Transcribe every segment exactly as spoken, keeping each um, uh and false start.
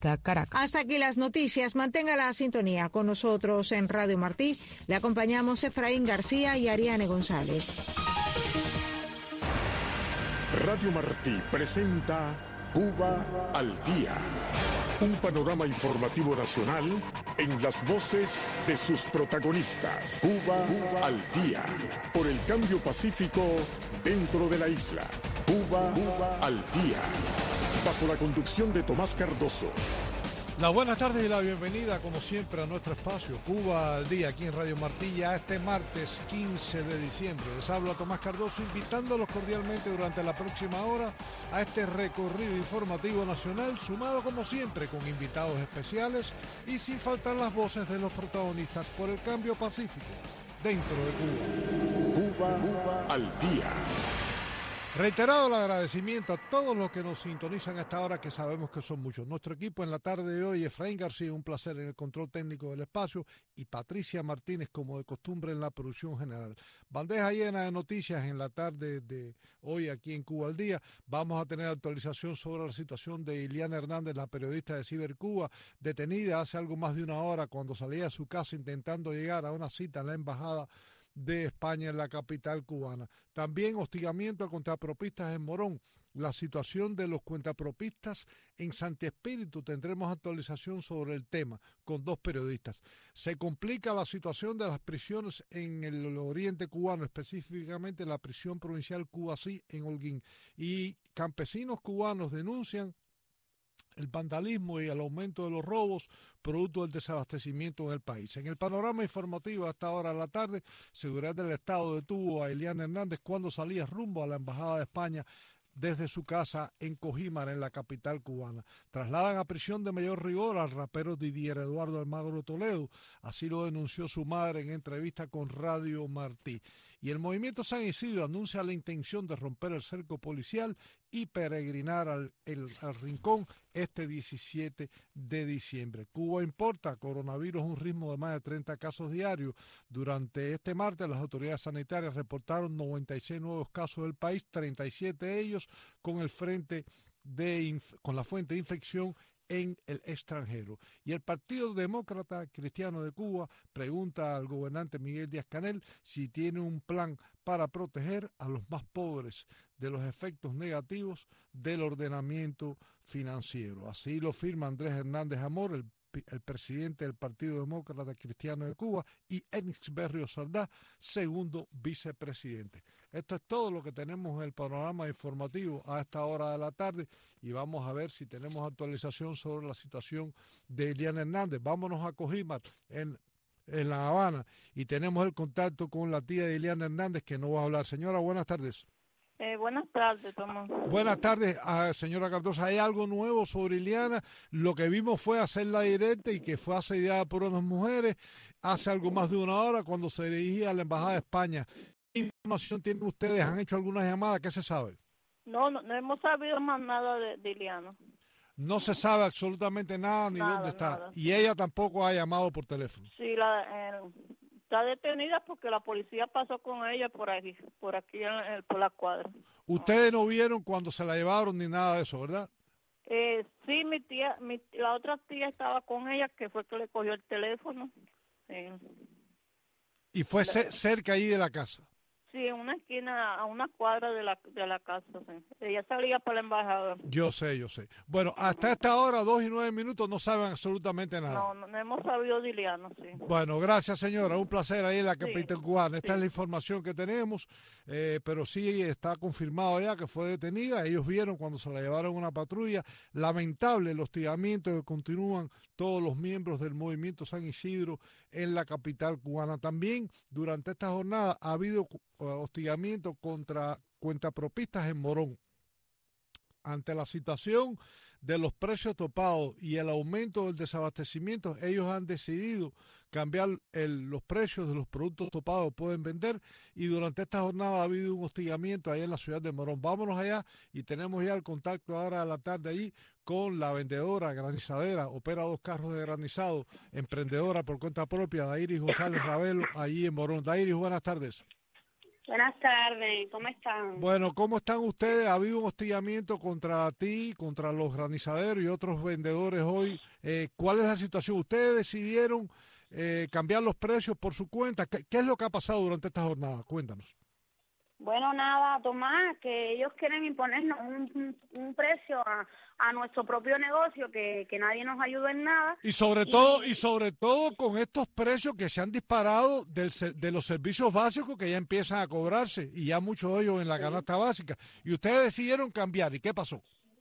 Caracas. Hasta aquí las noticias. Mantenga la sintonía con nosotros en Radio Martí. Le acompañamos Efraín García y Ariane González. Radio Martí presenta Cuba al Día. Un panorama informativo nacional en las voces de sus protagonistas. Cuba, Cuba al Día. Por el cambio pacífico dentro de la isla. Cuba, Cuba al Día. Bajo la conducción de Tomás Cardoso. La buenas tardes y la bienvenida, como siempre, a nuestro espacio Cuba al Día, aquí en Radio Martí, ya este martes quince de diciembre. Les habla Tomás Cardoso, invitándolos cordialmente durante la próxima hora a este recorrido informativo nacional, sumado como siempre con invitados especiales y sin faltar las voces de los protagonistas por el cambio pacífico dentro de Cuba. Cuba, Cuba al Día. Reiterado el agradecimiento a todos los que nos sintonizan a esta hora, que sabemos que son muchos. Nuestro equipo en la tarde de hoy, Efraín García, un placer en el control técnico del espacio, y Patricia Martínez, como de costumbre, en la producción general. Bandeja llena de noticias en la tarde de hoy aquí en Cuba al Día. Vamos a tener actualización sobre la situación de Iliana Hernández, la periodista de Cibercuba, detenida hace algo más de una hora cuando salía de su casa intentando llegar a una cita en la embajada de España en la capital cubana. También hostigamiento a contrapropistas en Morón. La situación de los cuentapropistas en Santi Espíritu, tendremos actualización sobre el tema con dos periodistas. Se complica la situación de las prisiones en el oriente cubano, específicamente la prisión provincial Cubasí en Holguín. Y campesinos cubanos denuncian el vandalismo y el aumento de los robos producto del desabastecimiento en el país. En el panorama informativo a esta hora de la tarde, Seguridad del Estado detuvo a Iliana Hernández cuando salía rumbo a la Embajada de España desde su casa en Cojímar, en la capital cubana. Trasladan a prisión de mayor rigor al rapero Didier Eduardo Almagro Toledo, así lo denunció su madre en entrevista con Radio Martí. Y el Movimiento San Isidro anuncia la intención de romper el cerco policial y peregrinar al, el, al Rincón este diecisiete de diciembre. Cuba importa coronavirus a un ritmo de más de treinta casos diarios. Durante este martes las autoridades sanitarias reportaron noventa y seis nuevos casos del país, treinta y siete de ellos con, el frente de, con la fuente de infección en el extranjero. Y el Partido Demócrata Cristiano de Cuba pregunta al gobernante Miguel Díaz-Canel si tiene un plan para proteger a los más pobres de los efectos negativos del ordenamiento financiero. Así lo firma Andrés Hernández Amor, el el presidente del Partido Demócrata Cristiano de Cuba, y Enix Berrio Sardá, segundo vicepresidente. Esto es todo lo que tenemos en el panorama informativo a esta hora de la tarde, y vamos a ver si tenemos actualización sobre la situación de Iliana Hernández. Vámonos a Cojímar, en, en La Habana, y tenemos el contacto con la tía de Iliana Hernández, que nos va a hablar. Señora, buenas tardes. Eh, buenas tardes, Tomás. Buenas tardes, uh, señora Cardosa. ¿Hay algo nuevo sobre Iliana? Lo que vimos fue hacerla directa y que fue asediada por unas mujeres hace algo más de una hora cuando se dirigía a la Embajada de España. ¿Qué información tienen ustedes? ¿Han hecho alguna llamada? ¿Qué se sabe? No, no, no hemos sabido más nada de, de Iliana. No se sabe absolutamente nada ni nada, dónde está. Nada. Y ella tampoco ha llamado por teléfono. Sí, la... Eh... Está detenida porque la policía pasó con ella por aquí, por aquí, en, en, por la cuadra. Ustedes no vieron cuando se la llevaron ni nada de eso, ¿verdad? Eh, sí, mi tía, mi, la otra tía estaba con ella, que fue que le cogió el teléfono. Eh, ¿Y fue la, cerca ahí de la casa? Sí, en una esquina, a una cuadra de la de la casa. Sí. Ella salía para la embajada. Yo sé, yo sé. Bueno, hasta esta hora, dos y nueve minutos, no saben absolutamente nada. No, no, no hemos sabido de Iliana, sí. Bueno, gracias, señora. Un placer ahí en la capital sí, cubana. Esta sí. es la información que tenemos, eh, pero sí está confirmado ya que fue detenida. Ellos vieron cuando se la llevaron a una patrulla. Lamentable el hostigamiento que continúan todos los miembros del Movimiento San Isidro en la capital cubana. También, durante esta jornada, ha habido hostigamiento contra cuentapropistas en Morón. Ante la situación de los precios topados y el aumento del desabastecimiento, ellos han decidido cambiar el, los precios de los productos topados, pueden vender, y durante esta jornada ha habido un hostigamiento allá en la ciudad de Morón. Vámonos allá y tenemos ya el contacto ahora a la tarde allí con la vendedora granizadera, opera dos carros de granizado, emprendedora por cuenta propia, Dairis González Ravelo, allí en Morón. Dairis, buenas tardes. Buenas tardes, ¿cómo están? Bueno, ¿cómo están ustedes? ¿Ha habido un hostigamiento contra ti, contra los granizaderos y otros vendedores hoy? Eh, ¿Cuál es la situación? ¿Ustedes decidieron eh, cambiar los precios por su cuenta? ¿Qué, ¿Qué es lo que ha pasado durante esta jornada? Cuéntanos. Bueno, nada, Tomás, que ellos quieren imponernos un, un, un precio a, a nuestro propio negocio, que, que nadie nos ayuda en nada. Y sobre y, todo, y sobre todo con estos precios que se han disparado del, de los servicios básicos que ya empiezan a cobrarse, y ya muchos de ellos en la sí. canasta básica. Y ustedes decidieron cambiar, ¿y qué pasó?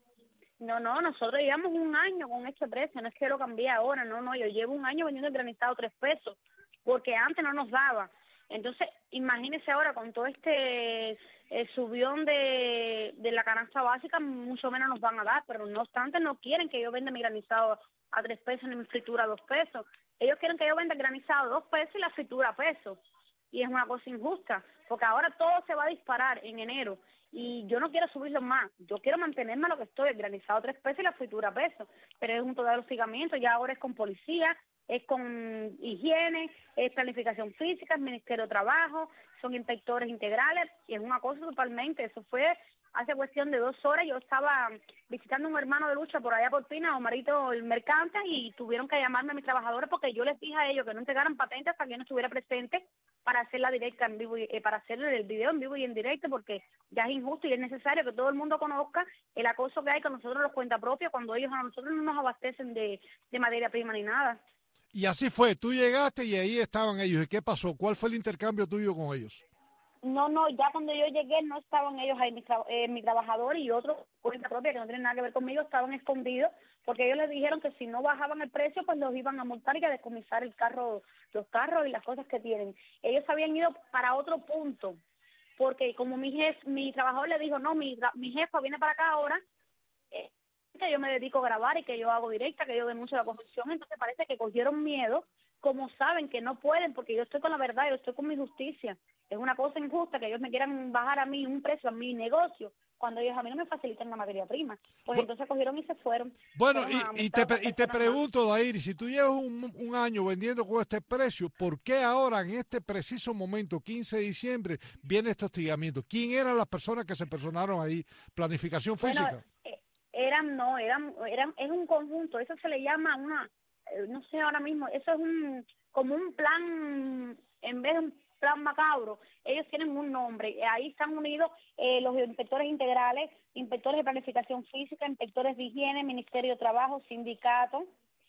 No, no, nosotros llevamos un año con este precio, no es que lo cambié ahora, no, no, yo llevo un año vendiendo el granizado tres pesos, porque antes no nos daba. Entonces, imagínese ahora con todo este eh, subión de, de la canasta básica, mucho menos nos van a dar, pero no obstante no quieren que yo venda mi granizado a tres pesos ni mi fritura a dos pesos. Ellos quieren que yo venda el granizado a dos pesos y la fritura a pesos. Y es una cosa injusta, porque ahora todo se va a disparar en enero y yo no quiero subirlo más, yo quiero mantenerme a lo que estoy, el granizado a tres pesos y la fritura a pesos, pero es un total hostigamiento, ya ahora es con policía, es con higiene, es planificación física, es Ministerio de Trabajo, son inspectores integrales, y es una cosa totalmente, eso fue hace cuestión de dos horas, yo estaba visitando a un hermano de lucha por allá por Pina, Omarito el Mercante, y tuvieron que llamarme a mis trabajadores porque yo les dije a ellos que no entregaran patentes hasta que yo no estuviera presente para hacer la directa en vivo, y, eh, para hacer el video en vivo y en directo, porque ya es injusto y es necesario que todo el mundo conozca el acoso que hay con nosotros los cuentapropios cuando ellos a nosotros no nos abastecen de, de materia prima ni nada. Y así fue, tú llegaste y ahí estaban ellos. ¿Y qué pasó? ¿Cuál fue el intercambio tuyo con ellos? No, no, ya cuando yo llegué no estaban ellos ahí, mi, tra eh, mi trabajador y otros cuenta propia que no tienen nada que ver conmigo, estaban escondidos porque ellos les dijeron que si no bajaban el precio pues los iban a multar y a descomisar el carro, los carros y las cosas que tienen. Ellos habían ido para otro punto porque como mi jefe, mi trabajador le dijo, no, mi, mi jefa viene para acá ahora, eh, que yo me dedico a grabar y que yo hago directa, que yo denuncio la corrupción, entonces parece que cogieron miedo, como saben que no pueden, porque yo estoy con la verdad, yo estoy con mi justicia. Es una cosa injusta que ellos me quieran bajar a mí un precio a mi negocio, cuando ellos a mí no me facilitan la materia prima. Pues bueno, entonces cogieron y se fueron. Bueno, y, y te, y te pregunto, Dairi, si tú llevas un, un año vendiendo con este precio, ¿por qué ahora, en este preciso momento, quince de diciembre, viene este hostigamiento? ¿Quién eran las personas que se personaron ahí? ¿Planificación física? Bueno, eh, eran, no, eran, eran, es un conjunto, eso se le llama una, eh, no sé ahora mismo, eso es un, como un plan, en vez de un plan macabro, ellos tienen un nombre, ahí están unidos eh, los inspectores integrales, inspectores de planificación física, inspectores de higiene, Ministerio de Trabajo, sindicato,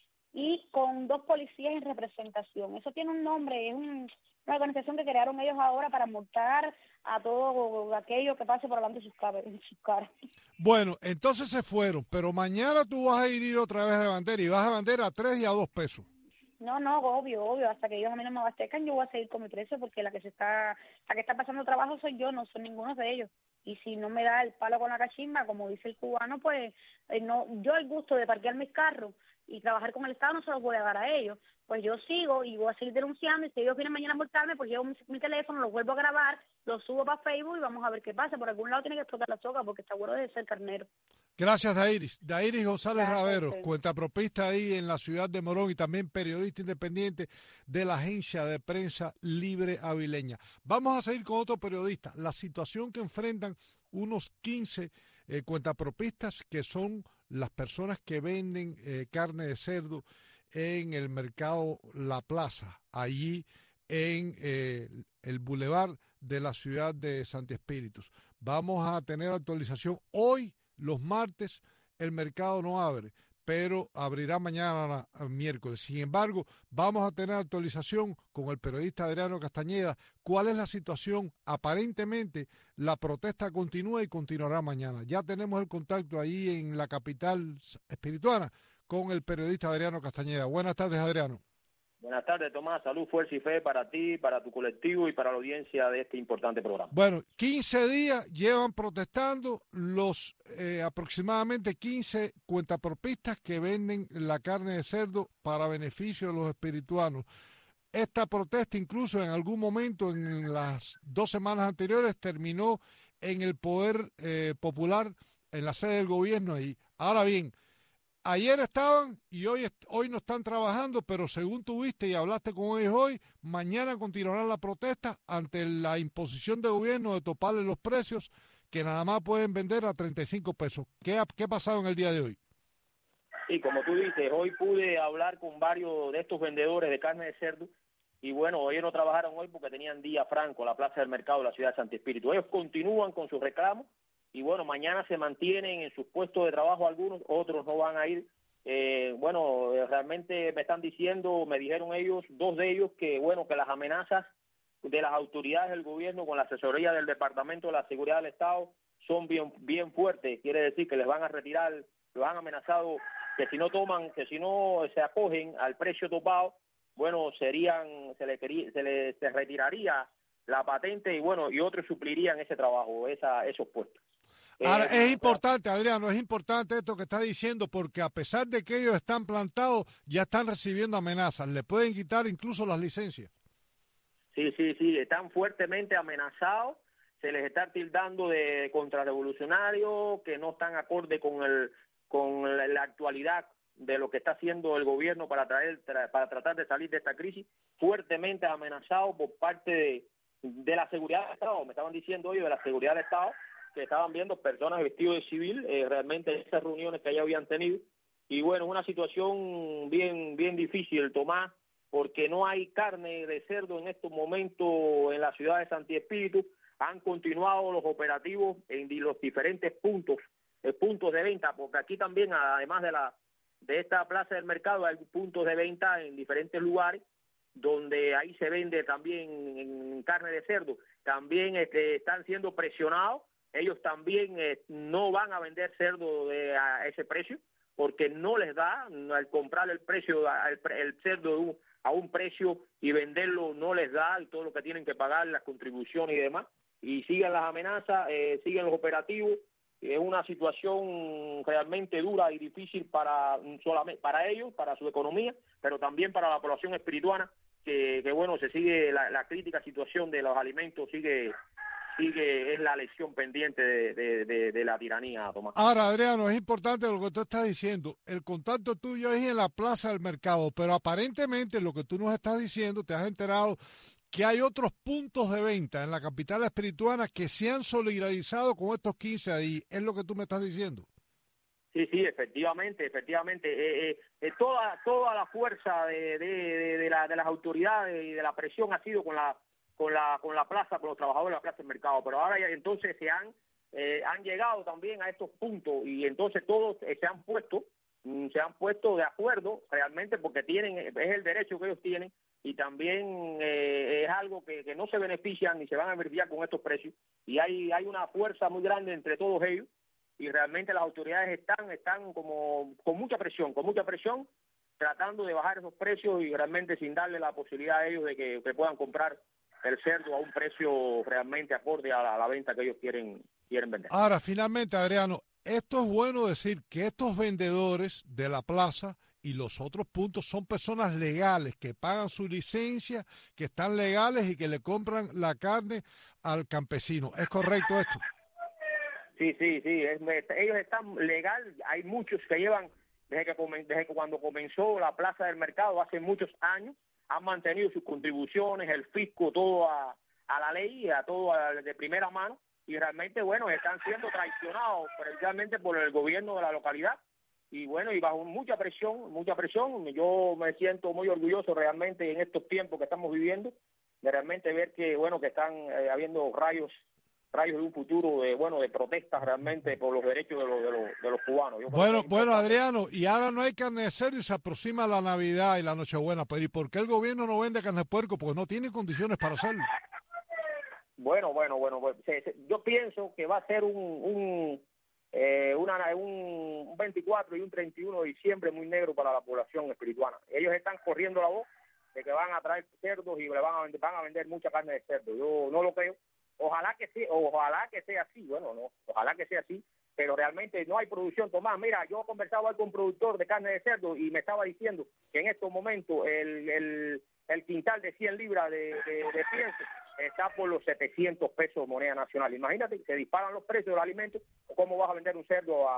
y con dos policías en representación. Eso tiene un nombre, es un, una organización que crearon ellos ahora para multar a todo aquello que pase por delante de sus caras. Cara. Bueno, entonces se fueron, pero mañana tú vas a ir otra vez a bandera y vas a bandera a tres y a dos pesos. No, no, obvio, obvio, hasta que ellos a mí no me abastezcan, yo voy a seguir con mi precio porque la que se está, la que está pasando trabajo soy yo, no son ninguno de ellos. Y si no me da el palo con la cachimba, como dice el cubano, pues eh, no, yo el gusto de parquear mis carros y trabajar con el Estado no se los voy a dar a ellos. Pues yo sigo y voy a seguir denunciando, y si ellos vienen mañana a multarme, pues llevo mi, mi teléfono, lo vuelvo a grabar, lo subo para Facebook y vamos a ver qué pasa. Por algún lado tiene que explotar la soga porque está bueno de ser carnero. Gracias, Dairis. Dairis González Gracias, Ravero, sí. cuentapropista ahí en la ciudad de Morón y también periodista independiente de la agencia de prensa Libre Avileña. Vamos a seguir con otro periodista. La situación que enfrentan unos quince eh, cuentapropistas, que son las personas que venden eh, carne de cerdo en el mercado La Plaza, allí en eh, el bulevar de la ciudad de Santi Espíritus. Vamos a tener actualización hoy. Los martes el mercado no abre, pero abrirá mañana miércoles. Sin embargo, vamos a tener actualización con el periodista Adriano Castañeda. ¿Cuál es la situación? Aparentemente la protesta continúa y continuará mañana. Ya tenemos el contacto ahí en la capital espirituana con el periodista Adriano Castañeda. Buenas tardes, Adriano. Buenas tardes, Tomás. Salud, fuerza y fe para ti, para tu colectivo y para la audiencia de este importante programa. Bueno, quince días llevan protestando los eh, aproximadamente quince cuentapropistas que venden la carne de cerdo para beneficio de los espirituanos. Esta protesta incluso en algún momento en las dos semanas anteriores terminó en el poder eh, popular, en la sede del gobierno ahí. Ahora bien, ayer estaban y hoy, hoy no están trabajando, pero según tuviste y hablaste con ellos hoy, mañana continuarán la protesta ante la imposición del gobierno de toparle los precios que nada más pueden vender a treinta y cinco pesos. ¿Qué ha, qué ha pasado en el día de hoy? Sí, como tú dices, hoy pude hablar con varios de estos vendedores de carne de cerdo y bueno, ellos no trabajaron hoy porque tenían día franco en la plaza del mercado de la ciudad de Santo Espíritu. Ellos continúan con sus reclamos y bueno, mañana se mantienen en sus puestos de trabajo algunos, otros no van a ir. Eh, bueno, realmente me están diciendo, me dijeron ellos, dos de ellos, que bueno, que las amenazas de las autoridades del gobierno con la asesoría del Departamento de la Seguridad del Estado son bien, bien fuertes. Quiere decir que les van a retirar, los han amenazado que si no toman, que si no se acogen al precio topado, bueno, serían, se le, se le se retiraría la patente y bueno, y otros suplirían ese trabajo, esa, esos puestos. Ahora, Eh, es importante, Adriano, es importante esto que está diciendo, porque a pesar de que ellos están plantados, ya están recibiendo amenazas, le pueden quitar incluso las licencias. Sí, sí, sí, están fuertemente amenazados, se les está tildando de contrarrevolucionarios, que no están acorde con el con la, la actualidad de lo que está haciendo el gobierno para traer tra, para tratar de salir de esta crisis, fuertemente amenazados por parte de, de la seguridad del Estado. Me estaban diciendo hoy de la seguridad del Estado que estaban viendo personas vestidas de civil, eh, realmente esas reuniones que ya habían tenido. Y bueno, es una situación bien, bien difícil, Tomás, porque no hay carne de cerdo en estos momentos en la ciudad de Santi Espíritu. Han continuado los operativos en los diferentes puntos, eh, puntos de venta, porque aquí también, además de la de esta plaza del mercado, hay puntos de venta en diferentes lugares, donde ahí se vende también en carne de cerdo. También este, están siendo presionados. Ellos también eh, no van a vender cerdo de, a ese precio, porque no les da, al comprar el precio, el, el cerdo de un, a un precio y venderlo no les da, y todo lo que tienen que pagar, las contribuciones y demás, y siguen las amenazas, eh, siguen los operativos. Es una situación realmente dura y difícil para solamente para ellos, para su economía, pero también para la población espirituana, que, que bueno, se sigue la, la crítica situación de los alimentos, sigue sigue es la lección pendiente de, de, de, de la tiranía, Tomás. Ahora, Adriano, es importante lo que tú estás diciendo. El contacto tuyo es en la plaza del mercado, pero aparentemente lo que tú nos estás diciendo, te has enterado que hay otros puntos de venta en la capital espirituana que se han solidarizado con estos quince ahí. ¿Es lo que tú me estás diciendo? Sí, sí, efectivamente, efectivamente. Eh, eh, eh, toda toda la fuerza de, de, de, de, la, de las autoridades y de la presión ha sido con la con la con la plaza, con los trabajadores de la plaza del mercado. Pero ahora ya entonces se han eh, han llegado también a estos puntos y entonces todos eh, se han puesto se han puesto de acuerdo realmente, porque tienen es el derecho que ellos tienen, y también eh, es algo que, que no se benefician ni se van a beneficiar con estos precios, y hay hay una fuerza muy grande entre todos ellos, y realmente las autoridades están están como con mucha presión, con mucha presión, tratando de bajar esos precios y realmente sin darle la posibilidad a ellos de que, que puedan comprar el cerdo a un precio realmente acorde a la, a la venta que ellos quieren quieren vender. Ahora, finalmente, Adriano, esto es bueno decir que estos vendedores de la plaza y los otros puntos son personas legales que pagan su licencia, que están legales y que le compran la carne al campesino. ¿Es correcto esto? Sí, sí, sí. Es, ellos están legal. Hay muchos que llevan desde que, desde que cuando comenzó la plaza del mercado hace muchos años, han mantenido sus contribuciones, el fisco, todo a, a la ley, a todo a, de primera mano, y realmente, bueno, están siendo traicionados precisamente por el gobierno de la localidad, y bueno, y bajo mucha presión, mucha presión. Yo me siento muy orgulloso realmente en estos tiempos que estamos viviendo, de realmente ver que, bueno, que están eh, habiendo rayos rayos de un futuro de bueno de protestas realmente por los derechos de los de los, de los cubanos. Yo bueno, bueno, Adriano, y ahora no hay carne de cerdo y se aproxima la Navidad y la Nochebuena, pero ¿y por qué el gobierno no vende carne de puerco? Porque no tiene condiciones para hacerlo. Bueno, bueno, bueno, bueno se, se, yo pienso que va a ser un un eh, una, un veinticuatro y un treinta y uno de diciembre muy negro para la población espirituana. Ellos están corriendo la voz de que van a traer cerdos y le van a vender, van a vender mucha carne de cerdo. Yo no lo creo. Ojalá que sea, ojalá que sea así, bueno, no, ojalá que sea así, pero realmente no hay producción, Tomás. Mira, yo conversaba hoy con un productor de carne de cerdo y me estaba diciendo que en estos momentos el, el, el quintal de cien libras de, de, de pienso está por los setecientos pesos moneda nacional. Imagínate, se disparan los precios del alimento, ¿cómo vas a vender un cerdo a,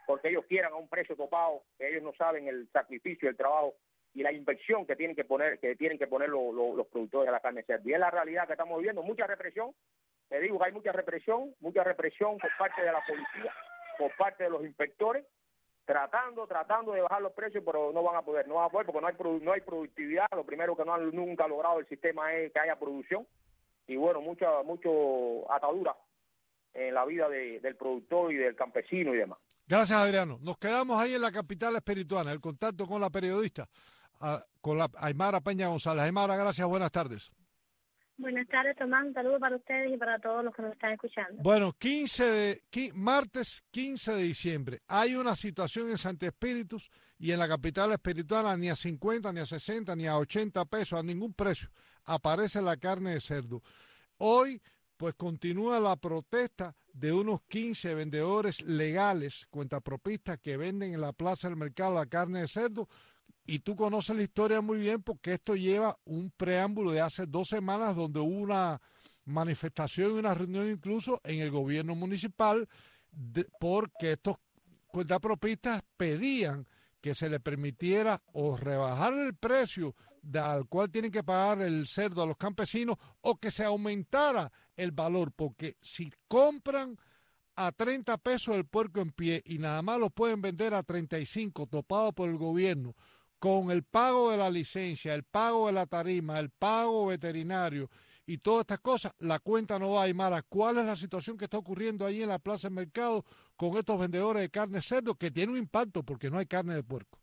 porque ellos quieran a un precio topado, que ellos no saben el sacrificio, el trabajo y la inversión que tienen que poner que tienen que poner los, los, los productores de la carne cerda. Y es la realidad que estamos viviendo, mucha represión. Te digo que hay mucha represión, mucha represión por parte de la policía, por parte de los inspectores, tratando, tratando de bajar los precios, pero no van a poder, no van a poder porque no hay produ- no hay productividad. Lo primero que no han nunca logrado el sistema es que haya producción y bueno, mucha mucho atadura en la vida de, del productor y del campesino y demás. Gracias, Adriano. Nos quedamos ahí en la capital espirituana, el contacto con la periodista, a, con la Aymara Peña González. Aymara, gracias, buenas tardes. Buenas tardes, Tomás. Un saludo para ustedes y para todos los que nos están escuchando. Bueno, quince de, quince, martes quince de diciembre. Hay una situación en Santi Espíritus y en la capital espirituana ni a cincuenta, ni a sesenta, ni a ochenta pesos, a ningún precio aparece la carne de cerdo. Hoy, pues continúa la protesta de unos quince vendedores legales, cuentapropistas, que venden en la plaza del mercado la carne de cerdo. Y tú conoces la historia muy bien porque esto lleva un preámbulo de hace dos semanas donde hubo una manifestación y una reunión incluso en el gobierno municipal de, porque estos cuentapropistas pedían que se le permitiera o rebajar el precio de, al cual tienen que pagar el cerdo a los campesinos o que se aumentara el valor, porque si compran a treinta pesos el puerco en pie y nada más lo pueden vender a treinta y cinco topado por el gobierno, con el pago de la licencia, el pago de la tarima, el pago veterinario y todas estas cosas, la cuenta no va. Aymara, ¿cuál es la situación que está ocurriendo ahí en la plaza del mercado con estos vendedores de carne de cerdo que tiene un impacto porque no hay carne de puerco?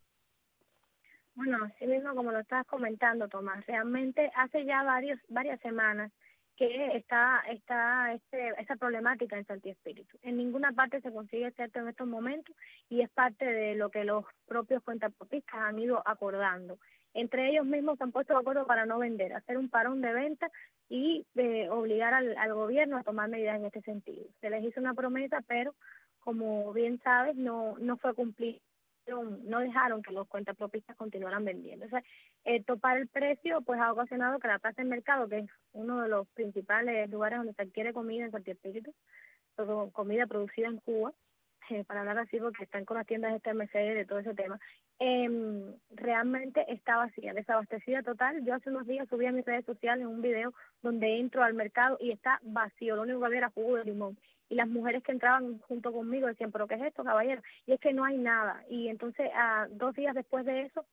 Bueno, así mismo como lo estabas comentando, Tomás, realmente hace ya varios varias semanas que está está este, esta problemática en Santi Espíritu. En ninguna parte se consigue cerdo en estos momentos y es parte de lo que los propios cuentapropistas han ido acordando. Entre ellos mismos se han puesto de acuerdo para no vender, hacer un parón de venta y eh, obligar al, al gobierno a tomar medidas en este sentido. Se les hizo una promesa, pero como bien sabes, no no fue cumplida. No dejaron que los cuentapropistas continuaran vendiendo. O sea, eh, topar el precio pues ha ocasionado que la plaza del mercado, que es uno de los principales lugares donde se adquiere comida en Santi Espíritu, comida producida en Cuba, eh, para hablar así porque están con las tiendas de este Mercedes de todo ese tema, eh, realmente está vacía, desabastecida total. Yo hace unos días subí a mis redes sociales un video donde entro al mercado y está vacío, lo único que había era jugo de limón. Y las mujeres que entraban junto conmigo decían, ¿pero qué es esto, caballero? Y es que no hay nada. Y entonces, a, dos días después de eso,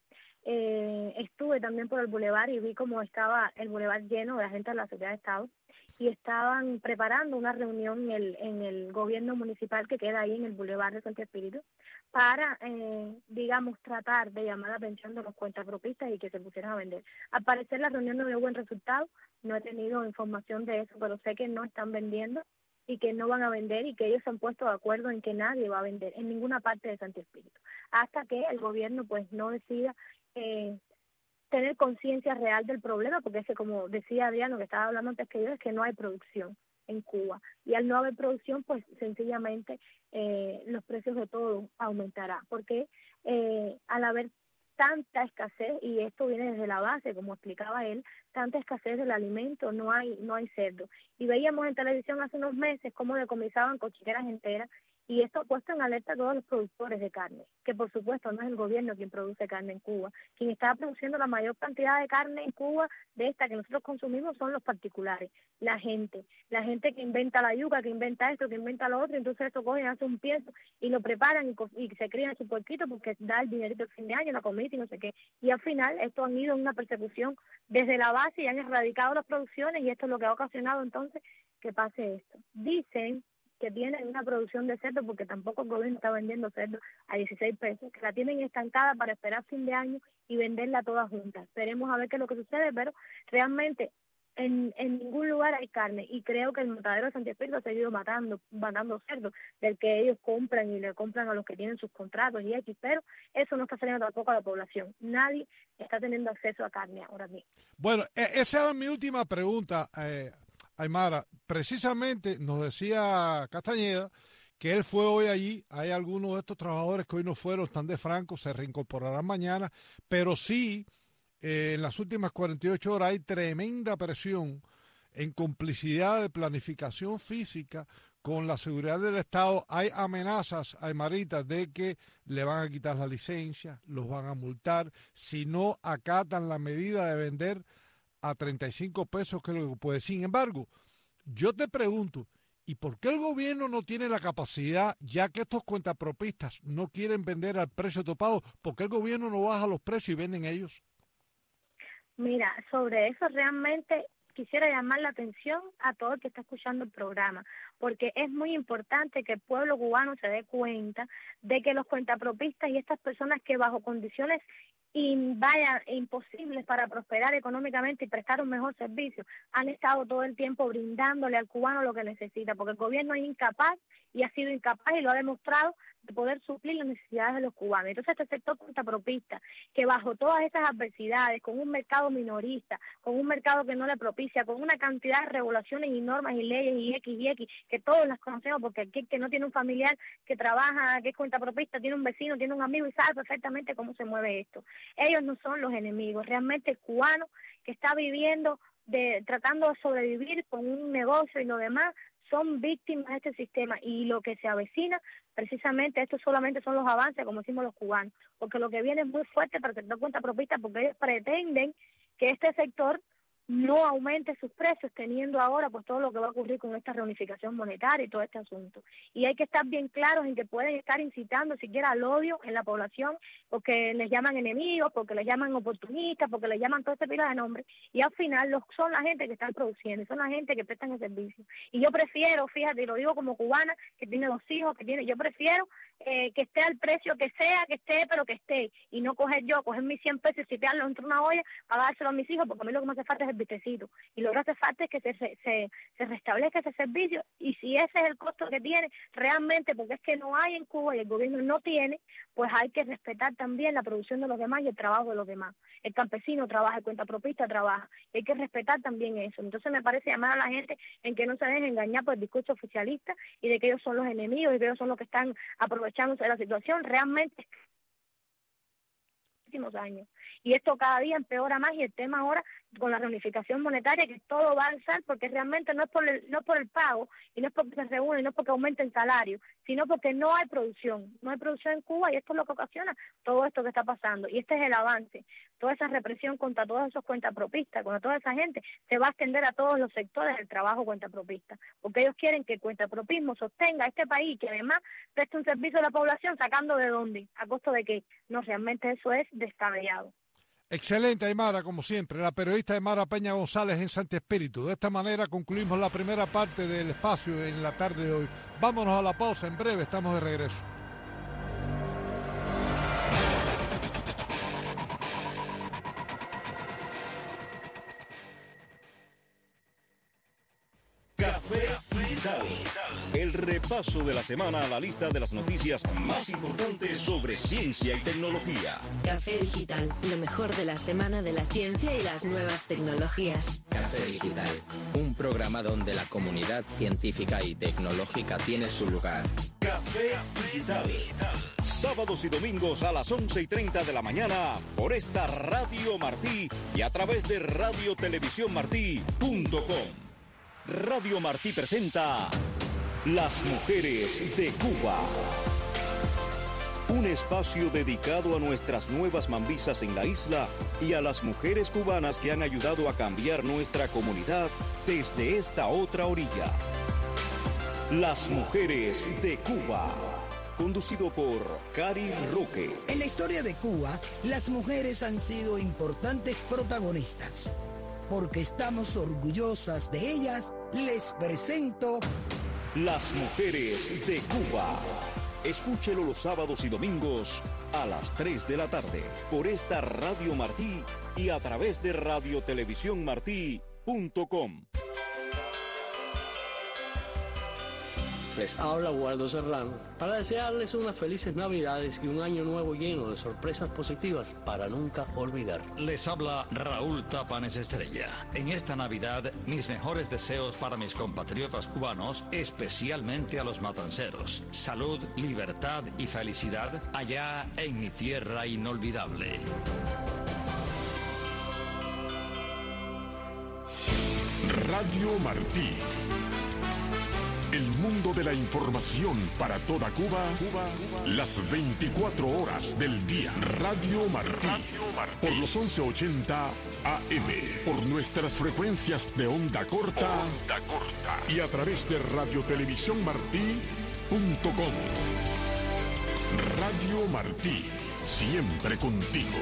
eh, estuve también por el bulevar y vi cómo estaba el bulevar lleno de la gente de la Seguridad de Estado y estaban preparando una reunión en el, en el gobierno municipal que queda ahí en el bulevar de Santi Espíritu para, eh, digamos, tratar de llamar la atención de los cuentapropistas y que se pusieran a vender. Al parecer la reunión no dio buen resultado, no he tenido información de eso, pero sé que no están vendiendo y que no van a vender y que ellos se han puesto de acuerdo en que nadie va a vender en ninguna parte de Santi Espíritu, hasta que el gobierno pues no decida eh, tener conciencia real del problema, porque es que, como decía Adriano, que estaba hablando antes que yo, es que no hay producción en Cuba, y al no haber producción, pues sencillamente eh, los precios de todo aumentará, porque eh, al haber tanta escasez, y esto viene desde la base, como explicaba él, tanta escasez del alimento, no hay no hay cerdo. Y veíamos en televisión hace unos meses cómo decomisaban cochineras enteras, y esto ha puesto en alerta a todos los productores de carne, que por supuesto no es el gobierno quien produce carne en Cuba. Quien está produciendo la mayor cantidad de carne en Cuba, de esta que nosotros consumimos, son los particulares, la gente, la gente que inventa la yuca, que inventa esto, que inventa lo otro, entonces eso cogen, hacen un pienso y lo preparan y, y se crían su puerquito porque da el dinerito el fin de año, la comida y no sé qué. Y al final esto han ido en una persecución desde la base y han erradicado las producciones, y esto es lo que ha ocasionado entonces que pase esto. Dicen que tienen una producción de cerdo, porque tampoco el gobierno está vendiendo cerdo a dieciséis pesos, que la tienen estancada para esperar fin de año y venderla toda junta. Esperemos a ver qué es lo que sucede, pero realmente en, en ningún lugar hay carne, y creo que el matadero de Santi Espíritu ha seguido matando, matando cerdo, del que ellos compran y le compran a los que tienen sus contratos y X, pero eso no está saliendo tampoco a la población. Nadie está teniendo acceso a carne ahora mismo. Bueno, esa era mi última pregunta, eh, Aymara. Precisamente nos decía Castañeda que él fue hoy allí. Hay algunos de estos trabajadores que hoy no fueron, están de franco, se reincorporarán mañana, pero sí, eh, en las últimas cuarenta y ocho horas hay tremenda presión en complicidad de planificación física con la seguridad del Estado, hay amenazas, Aymarita, de que le van a quitar la licencia, los van a multar, si no acatan la medida de vender a treinta y cinco pesos, que es lo que puede. Sin embargo, yo te pregunto, ¿y por qué el gobierno no tiene la capacidad, ya que estos cuentapropistas no quieren vender al precio topado, por qué el gobierno no baja los precios y venden ellos? Mira, sobre eso realmente quisiera llamar la atención a todo el que está escuchando el programa, porque es muy importante que el pueblo cubano se dé cuenta de que los cuentapropistas y estas personas que bajo condiciones y vaya imposibles para prosperar económicamente y prestar un mejor servicio, han estado todo el tiempo brindándole al cubano lo que necesita, porque el gobierno es incapaz y ha sido incapaz y lo ha demostrado de poder suplir las necesidades de los cubanos. Entonces este sector cuentapropista, que bajo todas estas adversidades, con un mercado minorista, con un mercado que no le propicia, con una cantidad de regulaciones y normas y leyes y X y X, que todos las conocemos, porque aquí que no tiene un familiar que trabaja, que es cuentapropista, tiene un vecino, tiene un amigo y sabe perfectamente cómo se mueve esto. Ellos no son los enemigos, realmente el cubano que está viviendo, de tratando de sobrevivir con un negocio y lo demás, son víctimas de este sistema, y lo que se avecina, precisamente, esto solamente son los avances, como decimos los cubanos, porque lo que viene es muy fuerte para el sector cuentapropista, porque ellos pretenden que este sector no aumente sus precios, teniendo ahora pues todo lo que va a ocurrir con esta reunificación monetaria y todo este asunto. Y hay que estar bien claros en que pueden estar incitando siquiera al odio en la población, porque les llaman enemigos, porque les llaman oportunistas, porque les llaman todo este pila de nombres, y al final los, son la gente que están produciendo, son la gente que prestan el servicio. Y yo prefiero, fíjate, y lo digo como cubana, que tiene dos hijos, que tiene, yo prefiero eh, que esté al precio que sea, que esté, pero que esté, y no coger yo, coger mis cien pesos y citarlo entre una olla, para dárselo a mis hijos, porque a mí lo que me hace falta es el vistecito, y lo que hace falta es que se, se, se restablezca ese servicio, y si ese es el costo que tiene realmente, porque es que no hay en Cuba y el gobierno no tiene, pues hay que respetar también la producción de los demás y el trabajo de los demás. El campesino trabaja, el cuentapropista trabaja, y hay que respetar también eso. Entonces me parece llamar a la gente en que no se dejen engañar por el discurso oficialista y de que ellos son los enemigos y que ellos son los que están aprovechándose de la situación. Realmente últimos años, y esto cada día empeora más, y el tema ahora con la reunificación monetaria, que todo va a alzar, porque realmente no es por el, no por el pago, y no es porque se reúnen, no es porque aumente el salario, sino porque no hay producción, no hay producción en Cuba, y esto es lo que ocasiona todo esto que está pasando, y este es el avance. Toda esa represión contra todos esos cuentapropistas, contra toda esa gente, se va a extender a todos los sectores del trabajo cuentapropista, porque ellos quieren que el cuentapropismo sostenga a este país, que además preste un servicio a la población, sacando de dónde, a costo de qué. No, realmente eso es descabellado. Excelente, Aymara, como siempre, la periodista Aymara Peña González en Santi Espíritu. De esta manera concluimos la primera parte del espacio en la tarde de hoy. Vámonos a la pausa, en breve estamos de regreso. Café Digital. El repaso de la semana a la lista de las noticias más importantes sobre ciencia y tecnología. Café Digital, lo mejor de la semana de la ciencia y las nuevas tecnologías. Café Digital, un programa donde la comunidad científica y tecnológica tiene su lugar. Café Digital. Sábados y domingos a las once y treinta de la mañana por esta Radio Martí y a través de radio televisión martí punto com. Radio Martí presenta Las Mujeres de Cuba. Un espacio dedicado a nuestras nuevas mambisas en la isla y a las mujeres cubanas que han ayudado a cambiar nuestra comunidad desde esta otra orilla. Las Mujeres de Cuba. Conducido por Cari Roque. En la historia de Cuba, las mujeres han sido importantes protagonistas. Porque estamos orgullosas de ellas, les presento Las Mujeres de Cuba. Escúchelo los sábados y domingos a las tres de la tarde por esta Radio Martí y a través de radio televisión martí punto com. Les habla Waldo Serrano para desearles unas felices Navidades y un año nuevo lleno de sorpresas positivas para nunca olvidar. Les habla Raúl Tapanes Estrella. En esta Navidad, mis mejores deseos para mis compatriotas cubanos, especialmente a los matanceros. Salud, libertad y felicidad allá en mi tierra inolvidable. Radio Martí. El mundo de la información para toda Cuba, Cuba, las veinticuatro horas del día. Radio Martí, Radio Martí. Por los once ochenta A M, por nuestras frecuencias de onda corta, onda corta y a través de radio televisión martí punto com. Radio Martí, siempre contigo.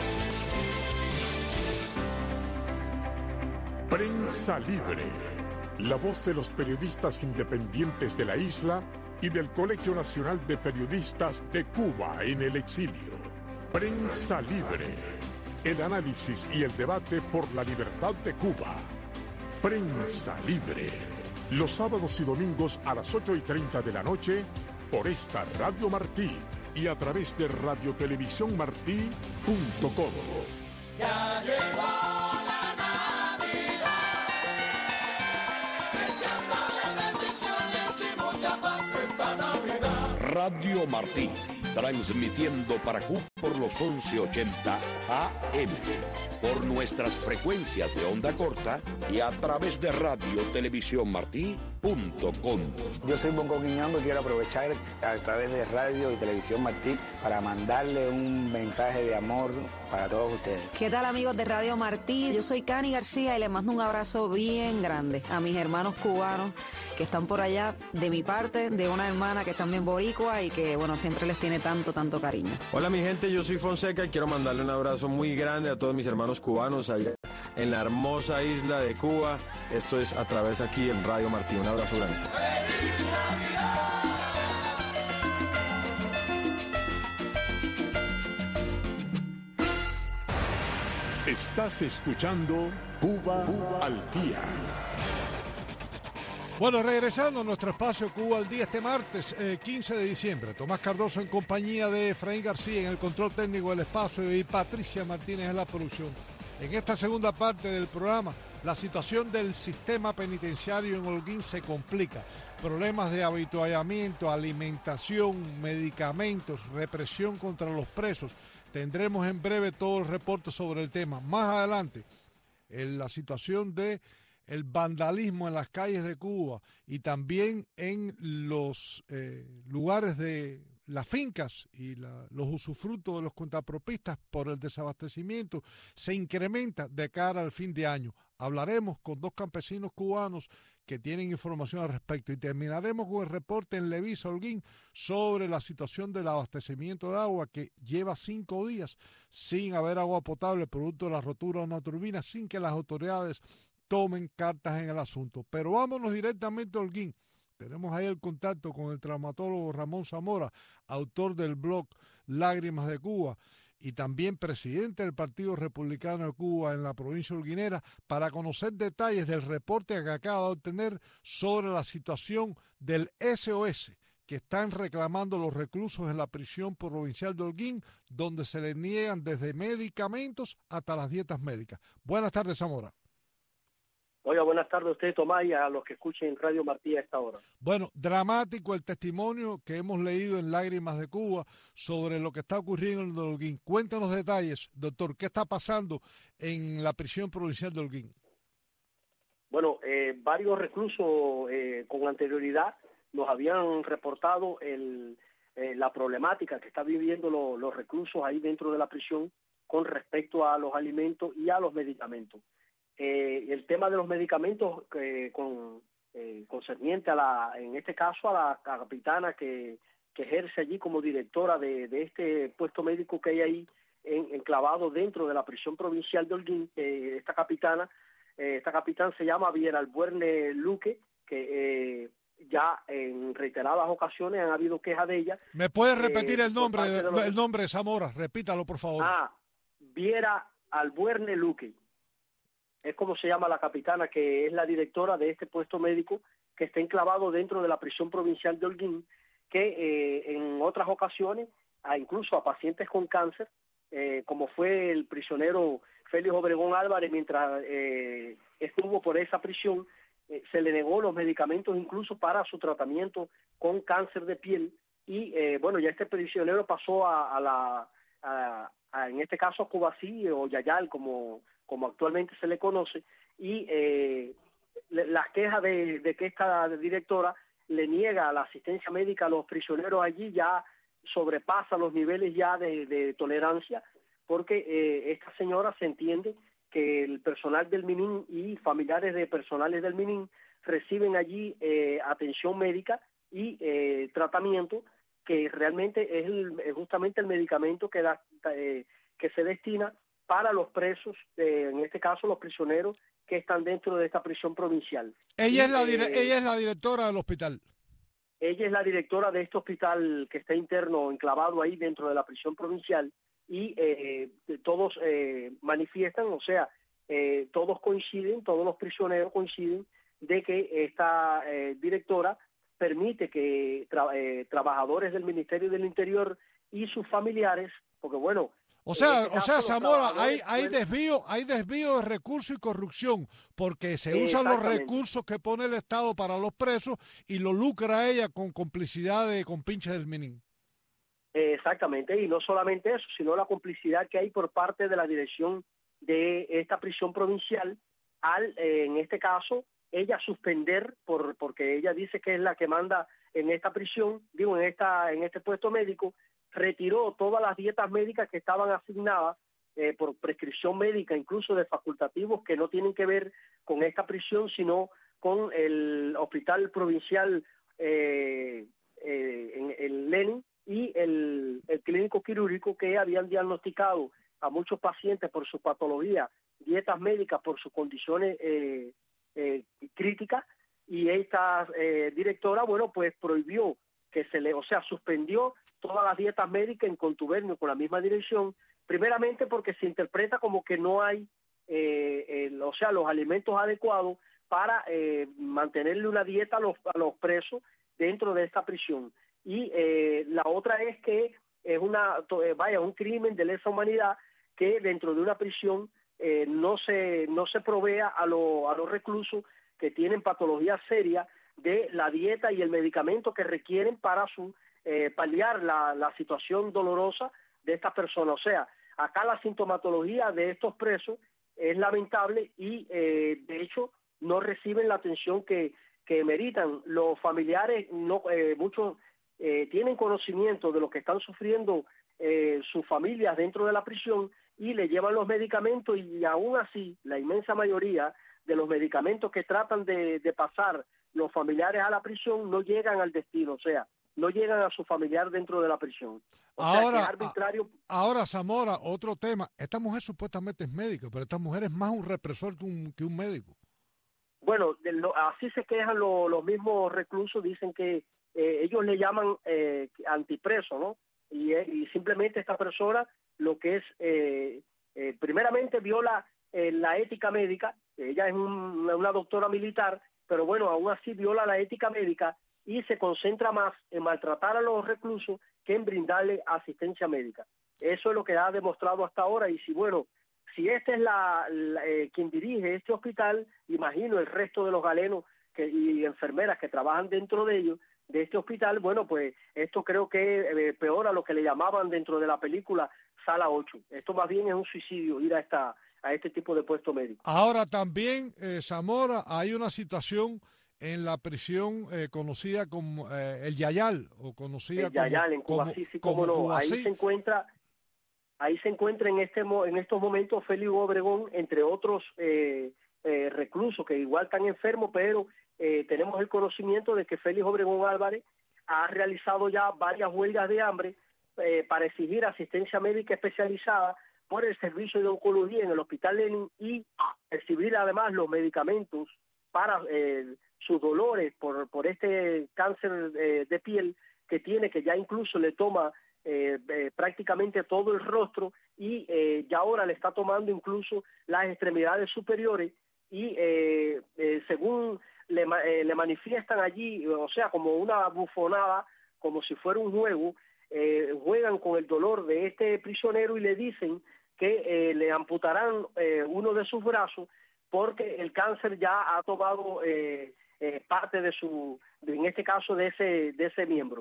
Prensa Libre, la voz de los periodistas independientes de la isla y del Colegio Nacional de Periodistas de Cuba en el exilio. Prensa Libre, el análisis y el debate por la libertad de Cuba. Prensa Libre, los sábados y domingos a las ocho y treinta de la noche por esta Radio Martí y a través de radio televisión martí punto com. Ya llegó. Radio Martí, transmitiendo para Cuba por los once ochenta A M, por nuestras frecuencias de onda corta y a través de radio televisión martí punto com. Yo soy Bongo Quiñongo y quiero aprovechar a través de radio y televisión Martí para mandarle un mensaje de amor para todos ustedes. ¿Qué tal, amigos de Radio Martí? Yo soy Cani García y les mando un abrazo bien grande a mis hermanos cubanos que están por allá, de mi parte, de una hermana que es también boricua y que, bueno, siempre les tiene tanto, tanto cariño. Hola, mi gente, yo soy Fonseca y quiero mandarle un abrazo muy grande a todos mis hermanos cubanos allá en la hermosa isla de Cuba. Esto es a través aquí en Radio Martí. Un abrazo grande. Estás escuchando Cuba, Cuba al Día. Bueno, regresando a nuestro espacio Cuba al Día este martes eh, quince de diciembre. Tomás Cardoso en compañía de Efraín García en el control técnico del espacio y Patricia Martínez en la producción. En esta segunda parte del programa, la situación del sistema penitenciario en Holguín se complica. Problemas de habituallamiento, alimentación, medicamentos, represión contra los presos. Tendremos en breve todo el reporte sobre el tema. Más adelante, en la situación de el vandalismo en las calles de Cuba y también en los eh, lugares de las fincas y la, los usufructos de los cuentapropistas por el desabastecimiento se incrementa de cara al fin de año. Hablaremos con dos campesinos cubanos que tienen información al respecto y terminaremos con el reporte en Levisa, Holguín, sobre la situación del abastecimiento de agua que lleva cinco días sin haber agua potable producto de la rotura de una turbina, sin que las autoridades tomen cartas en el asunto. Pero vámonos directamente a Holguín. Tenemos ahí el contacto con el traumatólogo Ramón Zamora, autor del blog Lágrimas de Cuba y también presidente del Partido Republicano de Cuba en la provincia holguinera, para conocer detalles del reporte que acaba de obtener sobre la situación del S O S que están reclamando los reclusos en la prisión provincial de Holguín, donde se les niegan desde medicamentos hasta las dietas médicas. Buenas tardes, Zamora. Oiga, buenas tardes a usted, Tomás, y a los que escuchen Radio Martí a esta hora. Bueno, dramático el testimonio que hemos leído en Lágrimas de Cuba sobre lo que está ocurriendo en Holguín. Cuéntanos detalles, doctor, ¿qué está pasando en la prisión provincial de Holguín? Bueno, eh, varios reclusos eh, con anterioridad nos habían reportado el, eh, la problemática que están viviendo lo, los reclusos ahí dentro de la prisión con respecto a los alimentos y a los medicamentos. Eh, el tema de los medicamentos eh, con, eh, concerniente a la, en este caso a la, a la capitana que, que ejerce allí como directora de, de este puesto médico que hay ahí en, enclavado dentro de la prisión provincial de Holguín. Eh, esta capitana, eh, esta capitán se llama Viera Albuerne Luque, que eh, ya en reiteradas ocasiones han habido quejas de ella. ¿Me puedes repetir eh, el nombre, de los... el nombre de Zamora? Repítalo, por favor. Ah, Viera Albuerne Luque. Es como se llama la capitana, que es la directora de este puesto médico que está enclavado dentro de la prisión provincial de Holguín, que eh, en otras ocasiones, a incluso a pacientes con cáncer, eh, como fue el prisionero Félix Obregón Álvarez, mientras eh, estuvo por esa prisión, eh, se le negó los medicamentos incluso para su tratamiento con cáncer de piel, y eh, bueno, ya este prisionero pasó a, a la, a, a, en este caso a Cubasí o Yayal, como como actualmente se le conoce, y eh, las quejas de, de que esta directora le niega la asistencia médica a los prisioneros allí ya sobrepasa los niveles ya de, de tolerancia, porque eh, esta señora se entiende que el personal del MININ y familiares de personales del MININ reciben allí eh, atención médica y eh, tratamiento, que realmente es, el, es justamente el medicamento que, da, eh, que se destina para los presos, eh, en este caso los prisioneros que están dentro de esta prisión provincial. Ella, y, es la dire eh, ella es la directora del hospital. Ella es la directora de este hospital que está interno, enclavado ahí dentro de la prisión provincial, y eh, todos eh, manifiestan, o sea, eh, todos coinciden, todos los prisioneros coinciden de que esta eh, directora permite que tra eh, trabajadores del Ministerio del Interior y sus familiares, porque bueno, o sea, este o sea, Zamora, hay, hay pueden... desvío, hay desvío de recursos y corrupción, porque se usan los recursos que pone el Estado para los presos y lo lucra ella con complicidad de compinches del MININ. Exactamente, y no solamente eso, sino la complicidad que hay por parte de la dirección de esta prisión provincial al, eh, en este caso, ella suspender, por porque ella dice que es la que manda en esta prisión, digo, en esta en este puesto médico, retiró todas las dietas médicas que estaban asignadas eh, por prescripción médica, incluso de facultativos que no tienen que ver con esta prisión, sino con el hospital provincial eh, eh, en el Lenin y el, el clínico quirúrgico, que habían diagnosticado a muchos pacientes por su patología, dietas médicas por sus condiciones eh, eh, críticas, y esta eh, directora, bueno, pues prohibió que se le, o sea, suspendió todas las dietas médicas en contubernio con la misma dirección, primeramente porque se interpreta como que no hay, eh, el, o sea, los alimentos adecuados para eh, mantenerle una dieta a los, a los presos dentro de esta prisión. Y eh, la otra es que es una, eh, vaya, un crimen de lesa humanidad que dentro de una prisión eh, no se no se provea a, lo, a los reclusos que tienen patologías serias de la dieta y el medicamento que requieren para su eh, paliar la, la situación dolorosa de estas personas. O sea, acá la sintomatología de estos presos es lamentable y eh, de hecho no reciben la atención que, que meritan. Los familiares, no eh, muchos eh, tienen conocimiento de lo que están sufriendo eh, sus familias dentro de la prisión y le llevan los medicamentos, y aún así la inmensa mayoría de los medicamentos que tratan de, de pasar los familiares a la prisión no llegan al destino, o sea, no llegan a su familiar dentro de la prisión. O ahora, sea, que es arbitrario. Ahora, Zamora, otro tema. Esta mujer supuestamente es médica, pero esta mujer es más un represor que un, que un médico. Bueno, de lo, así se quejan lo, los mismos reclusos, dicen que eh, ellos le llaman eh, antipreso, ¿no? Y, y simplemente esta persona lo que es, eh, eh, primeramente viola eh, la ética médica. Ella es un, una doctora militar, pero bueno, aún así viola la ética médica y se concentra más en maltratar a los reclusos que en brindarle asistencia médica. Eso es lo que ha demostrado hasta ahora, y si bueno, si esta es la, la eh, quien dirige este hospital, imagino el resto de los galenos que, y enfermeras que trabajan dentro de ellos, de este hospital, bueno, pues esto creo que eh, peor a lo que le llamaban dentro de la película Sala ocho. Esto más bien es un suicidio, ir a esta a este tipo de puesto médico. Ahora también, eh, Zamora, hay una situación en la prisión eh, conocida como eh, el Yayal, o conocida el Yayal, como, en Cuba, como, sí, sí, como no. Cuba, ahí sí. se encuentra, ahí se encuentra en este en estos momentos Félix Obregón, entre otros eh, eh, reclusos que igual están enfermos, pero eh, tenemos el conocimiento de que Félix Obregón Álvarez ha realizado ya varias huelgas de hambre eh, para exigir asistencia médica especializada por el servicio de oncología en el Hospital Lenin, y exhibir además los medicamentos para eh, sus dolores por, por este cáncer eh, de piel que tiene, que ya incluso le toma eh, eh, prácticamente todo el rostro, y eh, ya ahora le está tomando incluso las extremidades superiores, y eh, eh, según le, eh, le manifiestan allí, o sea, como una bufonada, como si fuera un juego, eh, juegan con el dolor de este prisionero y le dicen que eh, le amputarán eh, uno de sus brazos porque el cáncer ya ha tomado eh, eh, parte de su, de, en este caso, de ese de ese miembro.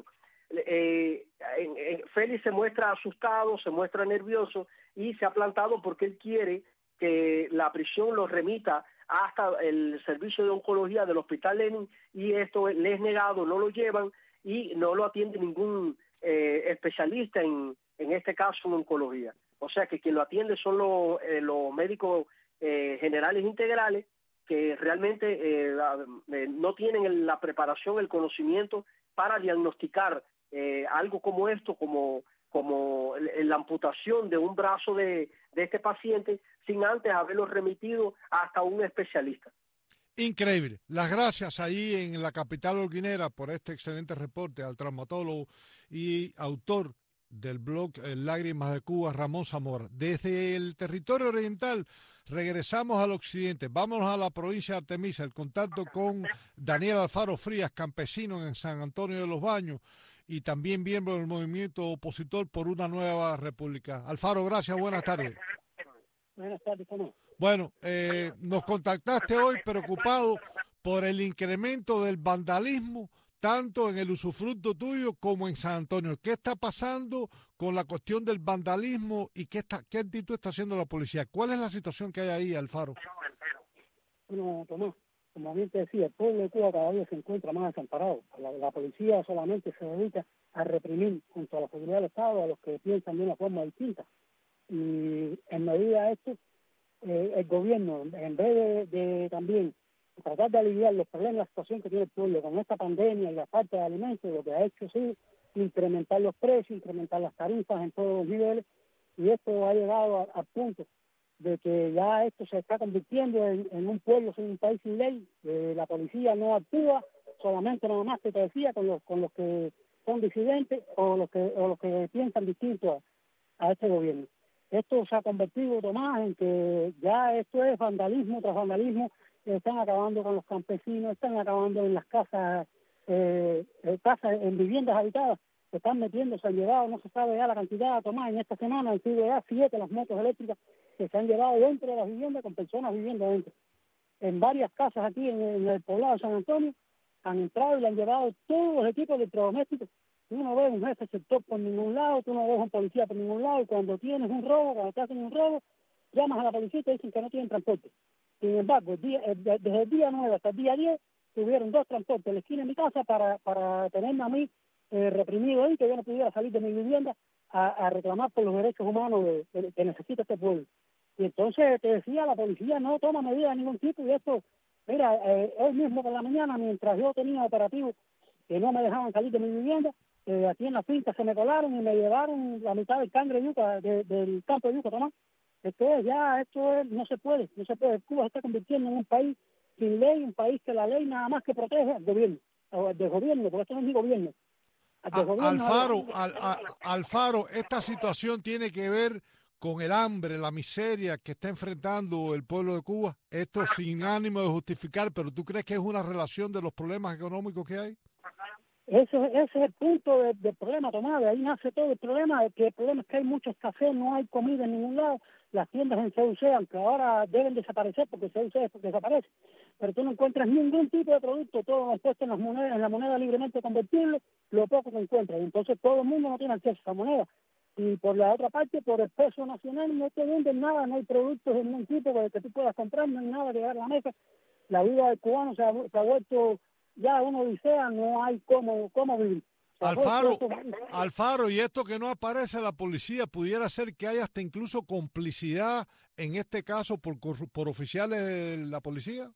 Eh, en, en, Félix se muestra asustado, se muestra nervioso y se ha plantado porque él quiere que la prisión lo remita hasta el servicio de oncología del Hospital Lenin, y esto le es negado, no lo llevan y no lo atiende ningún eh, especialista en, en este caso en oncología. O sea que quien lo atiende son los, eh, los médicos eh, generales integrales, que realmente eh, eh, no tienen la preparación, el conocimiento para diagnosticar eh, algo como esto, como como la amputación de un brazo de, de este paciente, sin antes haberlo remitido hasta un especialista. Increíble. Las gracias ahí en la capital holguinera por este excelente reporte al traumatólogo y autor del blog Lágrimas de Cuba, Ramón Zamora. Desde el territorio oriental regresamos al occidente. Vámonos a la provincia de Artemisa, el contacto con Daniel Alfaro Frías, campesino en San Antonio de los Baños y también miembro del movimiento opositor por una nueva república. Alfaro, gracias, buenas tardes. Buenas tardes, ¿cómo? Bueno, eh, nos contactaste hoy preocupado por el incremento del vandalismo, tanto en el usufructo tuyo como en San Antonio. ¿Qué está pasando con la cuestión del vandalismo y qué, está, qué actitud está haciendo la policía? ¿Cuál es la situación que hay ahí, Alfaro? Bueno, Tomás, como bien te decía, el pueblo de Cuba cada día se encuentra más desamparado. La, la policía solamente se dedica a reprimir junto a la seguridad del Estado a los que piensan de una forma distinta. Y en medida de esto, eh, el gobierno, en vez de, de también tratar de aliviar los problemas, la situación que tiene el pueblo con esta pandemia y la falta de alimentos, lo que ha hecho sí incrementar los precios, incrementar las tarifas en todos los niveles, y esto ha llegado al punto de que ya esto se está convirtiendo en, en un pueblo sin un país sin ley. Eh, la policía no actúa solamente nada más que te decía con los con los que son disidentes o los que o los que piensan distinto a, a este gobierno. Esto se ha convertido, Tomás, en que ya esto es vandalismo tras vandalismo. Están acabando con los campesinos, están acabando en las casas, eh, casas en viviendas habitadas, se están metiendo, se han llevado, no se sabe ya la cantidad, Tomás, en esta semana han sido ya siete las motos eléctricas que se han llevado dentro de las viviendas con personas viviendo dentro. En varias casas aquí en, en el poblado de San Antonio han entrado y le han llevado todos los equipos de electrodomésticos. Tú no ves un jefe de sector por ningún lado, tú no ves un policía por ningún lado, y cuando tienes un robo, cuando te hacen un robo, llamas a la policía y te dicen que no tienen transporte. Sin embargo, el día, desde el día nueve hasta el día diez, tuvieron dos transportes en la esquina de mi casa para, para tenerme a mí eh, reprimido ahí, que yo no pudiera salir de mi vivienda a, a reclamar por los derechos humanos de, de, que necesita este pueblo. Y entonces, te decía, la policía no toma medidas de ningún tipo, y esto, mira, eh, hoy mismo por la mañana, mientras yo tenía operativos que no me dejaban salir de mi vivienda, eh, aquí en la finca se me colaron y me llevaron la mitad del cangre de yuca, de, del campo de yuca, Tomás. Esto es, ya, esto es, no se puede, no se puede. Cuba se está convirtiendo en un país sin ley, un país que la ley nada más que protege al gobierno, o al desgobierno, porque esto no es mi gobierno. Al desgobierno, Alfaro, al, al, Alfaro, esta situación tiene que ver con el hambre, la miseria que está enfrentando el pueblo de Cuba. Esto sin ánimo de justificar, pero ¿tú crees que es una relación de los problemas económicos que hay? Ese, ese es el punto de, del problema, Tomás, de ahí nace todo el problema, que el problema es que hay mucho escasez, no hay comida en ningún lado, las tiendas en C U C, aunque ahora deben desaparecer porque C U C desaparece, pero tú no encuentras ningún tipo de producto, todo lo puesto en las monedas, en la moneda libremente convertible, lo poco que encuentras, entonces todo el mundo no tiene acceso a esa moneda, y por la otra parte, por el peso nacional, no te venden nada, no hay productos de ningún tipo que tú puedas comprar, no hay nada que llevar a la mesa, la vida del cubano se ha, se ha vuelto ya uno odisea, no hay cómo, cómo vivir. Alfaro, Alfaro, y esto que no aparece la policía, pudiera ser que haya hasta incluso complicidad en este caso por, por oficiales de la policía.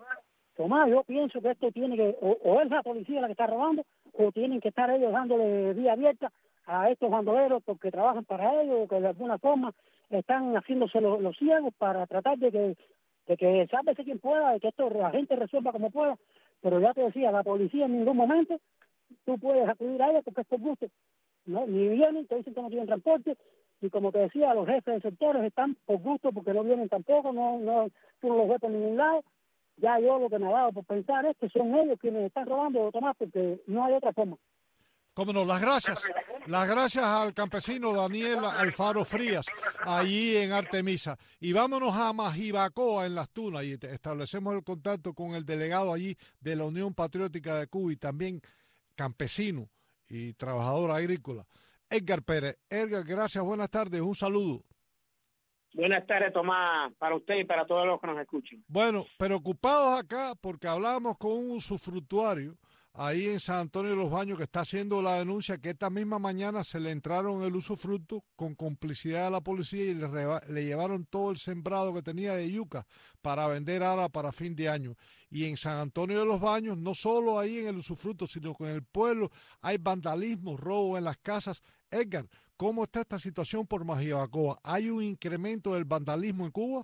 Tomás, yo pienso que esto tiene que, o, o es la policía la que está robando, o tienen que estar ellos dándole vía abierta a estos bandoleros porque trabajan para ellos, o que de alguna forma están haciéndose los, los ciegos para tratar de que, de que sálvese quien pueda, de que esto la gente resuelva como pueda. Pero ya te decía, la policía en ningún momento tú puedes acudir a ella porque es por gusto, ¿no? Ni vienen, te dicen que no tienen transporte, y como te decía, los jefes de sectores están por gusto porque no vienen tampoco, no, no, tú no los ves por ningún lado. Ya yo lo que me ha dado por pensar es que son ellos quienes están robando, Tomás, porque no hay otra forma. Cómo no, las gracias, las gracias al campesino Daniel Alfaro Frías, allí en Artemisa. Y vámonos a Majibacoa, en Las Tunas, y establecemos el contacto con el delegado allí de la Unión Patriótica de Cuba y también campesino y trabajador agrícola, Edgar Pérez. Edgar, gracias, buenas tardes, un saludo. Buenas tardes, Tomás, para usted y para todos los que nos escuchen. Bueno, preocupados acá porque hablamos con un usufructuario ahí en San Antonio de los Baños que está haciendo la denuncia que esta misma mañana se le entraron el usufructo con complicidad de la policía y le, reba, le llevaron todo el sembrado que tenía de yuca para vender ahora para fin de año. Y en San Antonio de los Baños, no solo ahí en el usufructo, sino que en el pueblo hay vandalismo, robo en las casas. Edgar, ¿cómo está esta situación por Majibacoa? ¿Hay un incremento del vandalismo en Cuba?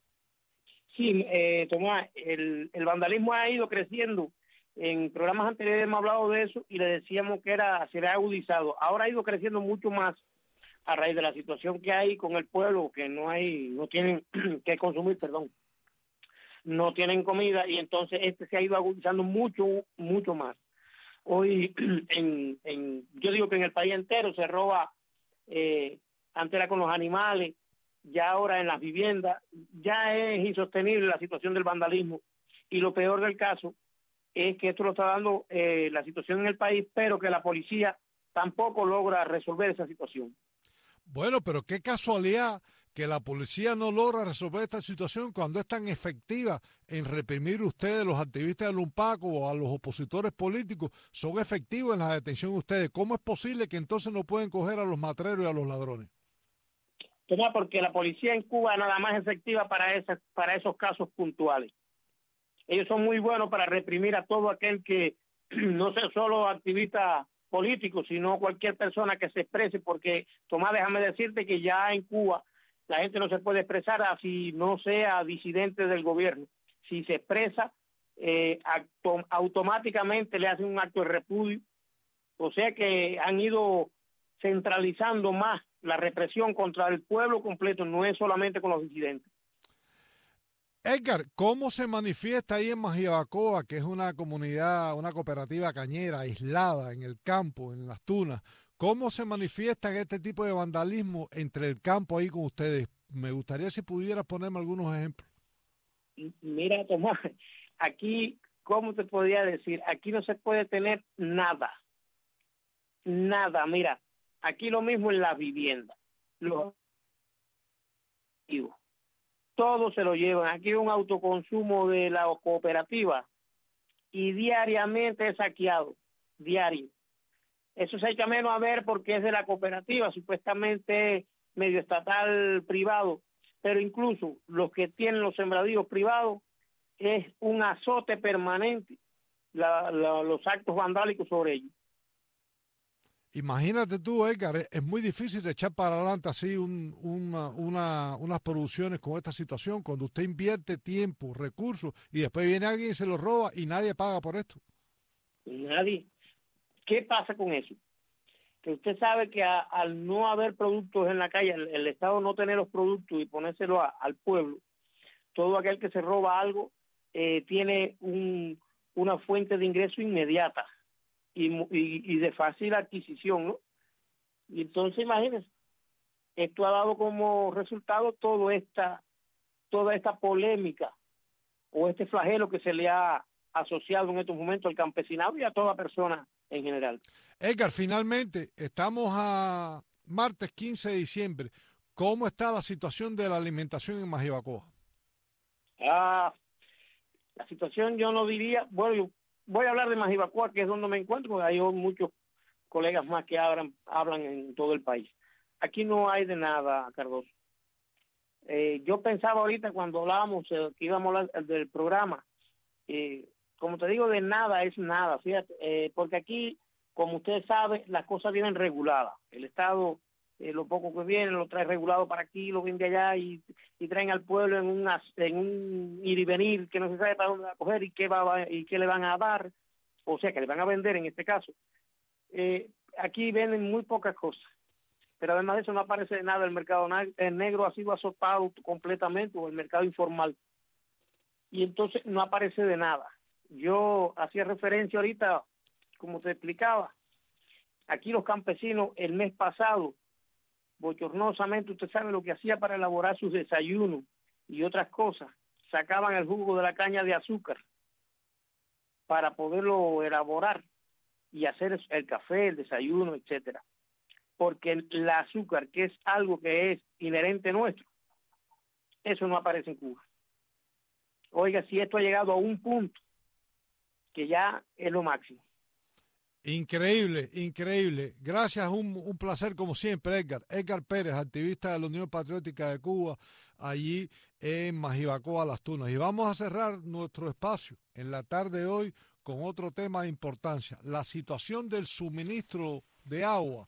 Sí, eh, Tomás, el, el vandalismo ha ido creciendo. En programas anteriores hemos hablado de eso y le decíamos que era se le ha agudizado. Ahora ha ido creciendo mucho más a raíz de la situación que hay con el pueblo, que no hay, no tienen que consumir, perdón, no tienen comida, y entonces este se ha ido agudizando mucho, mucho más. Hoy, en, en yo digo que en el país entero se roba, eh, antes era con los animales, ya ahora en las viviendas, ya es insostenible la situación del vandalismo, y lo peor del caso es que esto lo está dando eh, la situación en el país, pero que la policía tampoco logra resolver esa situación. Bueno, pero qué casualidad que la policía no logra resolver esta situación cuando es tan efectiva en reprimir ustedes, los activistas del Unpaco o a los opositores políticos, son efectivos en la detención de ustedes. ¿Cómo es posible que entonces no pueden coger a los matreros y a los ladrones? Toma, porque la policía en Cuba nada más es efectiva para, esas, para esos casos puntuales. Ellos son muy buenos para reprimir a todo aquel que no sea solo activista político, sino cualquier persona que se exprese, porque, Tomás, déjame decirte que ya en Cuba la gente no se puede expresar así no sea disidente del gobierno. Si se expresa, eh, autom- automáticamente le hacen un acto de repudio. O sea que han ido centralizando más la represión contra el pueblo completo, no es solamente con los disidentes. Edgar, ¿cómo se manifiesta ahí en Majibacoa, que es una comunidad, una cooperativa cañera aislada en el campo, en las tunas? ¿Cómo se manifiesta este tipo de vandalismo entre el campo ahí con ustedes? Me gustaría si pudieras ponerme algunos ejemplos. Mira, Tomás, aquí, ¿cómo te podría decir? Aquí no se puede tener nada. Nada, mira, aquí lo mismo en la vivienda. Los todo se lo llevan. Aquí hay un autoconsumo de la cooperativa y diariamente es saqueado, diario. Eso se echa menos a ver porque es de la cooperativa, supuestamente medio estatal privado, pero incluso los que tienen los sembradíos privados es un azote permanente la, la, los actos vandálicos sobre ellos. Imagínate tú, Edgar, es muy difícil echar para adelante así un, una, una, unas producciones con esta situación, cuando usted invierte tiempo, recursos, y después viene alguien y se los roba y nadie paga por esto. Nadie. ¿Qué pasa con eso? Que usted sabe que a, al no haber productos en la calle, el, el Estado no tener los productos y ponérselo a, al pueblo, todo aquel que se roba algo eh, tiene un, una fuente de ingreso inmediata. Y, y, y de fácil adquisición, ¿no? Y entonces, imagínense, esto ha dado como resultado toda esta, toda esta polémica o este flagelo que se le ha asociado en estos momentos al campesinado y a toda persona en general. Edgar, finalmente, estamos a martes quince de diciembre. ¿Cómo está la situación de la alimentación en Majibacoa? Ah, la situación yo no diría, bueno, yo voy a hablar de Majibacoa, que es donde me encuentro, porque hay muchos colegas más que hablan, hablan en todo el país. Aquí no hay de nada, Cardoso. Eh, yo pensaba ahorita cuando hablábamos eh, que íbamos a hablar del programa, eh, como te digo, de nada es nada, fíjate, eh, porque aquí, como usted sabe, las cosas vienen reguladas. El Estado, eh, lo poco que viene, lo trae regulado para aquí, lo vende allá y, y traen al pueblo en, una, en un ir y venir que no se sabe para dónde va a coger y qué, va, y qué le van a dar, o sea, que le van a vender en este caso. Eh, aquí venden muy pocas cosas, pero además de eso no aparece nada. El mercado el negro ha sido azotado completamente, o el mercado informal, y entonces no aparece de nada. Yo hacía referencia ahorita, como te explicaba, aquí los campesinos el mes pasado, bochornosamente, usted sabe lo que hacía para elaborar sus desayunos y otras cosas, sacaban el jugo de la caña de azúcar para poderlo elaborar y hacer el café, el desayuno, etcétera. Porque el azúcar, que es algo que es inherente nuestro, eso no aparece en Cuba. Oiga, si esto ha llegado a un punto que ya es lo máximo. Increíble, increíble. Gracias, un, un placer como siempre, Edgar. Edgar Pérez, activista de la Unión Patriótica de Cuba, allí en Majibacoa, Las Tunas. Y vamos a cerrar nuestro espacio en la tarde de hoy con otro tema de importancia, la situación del suministro de agua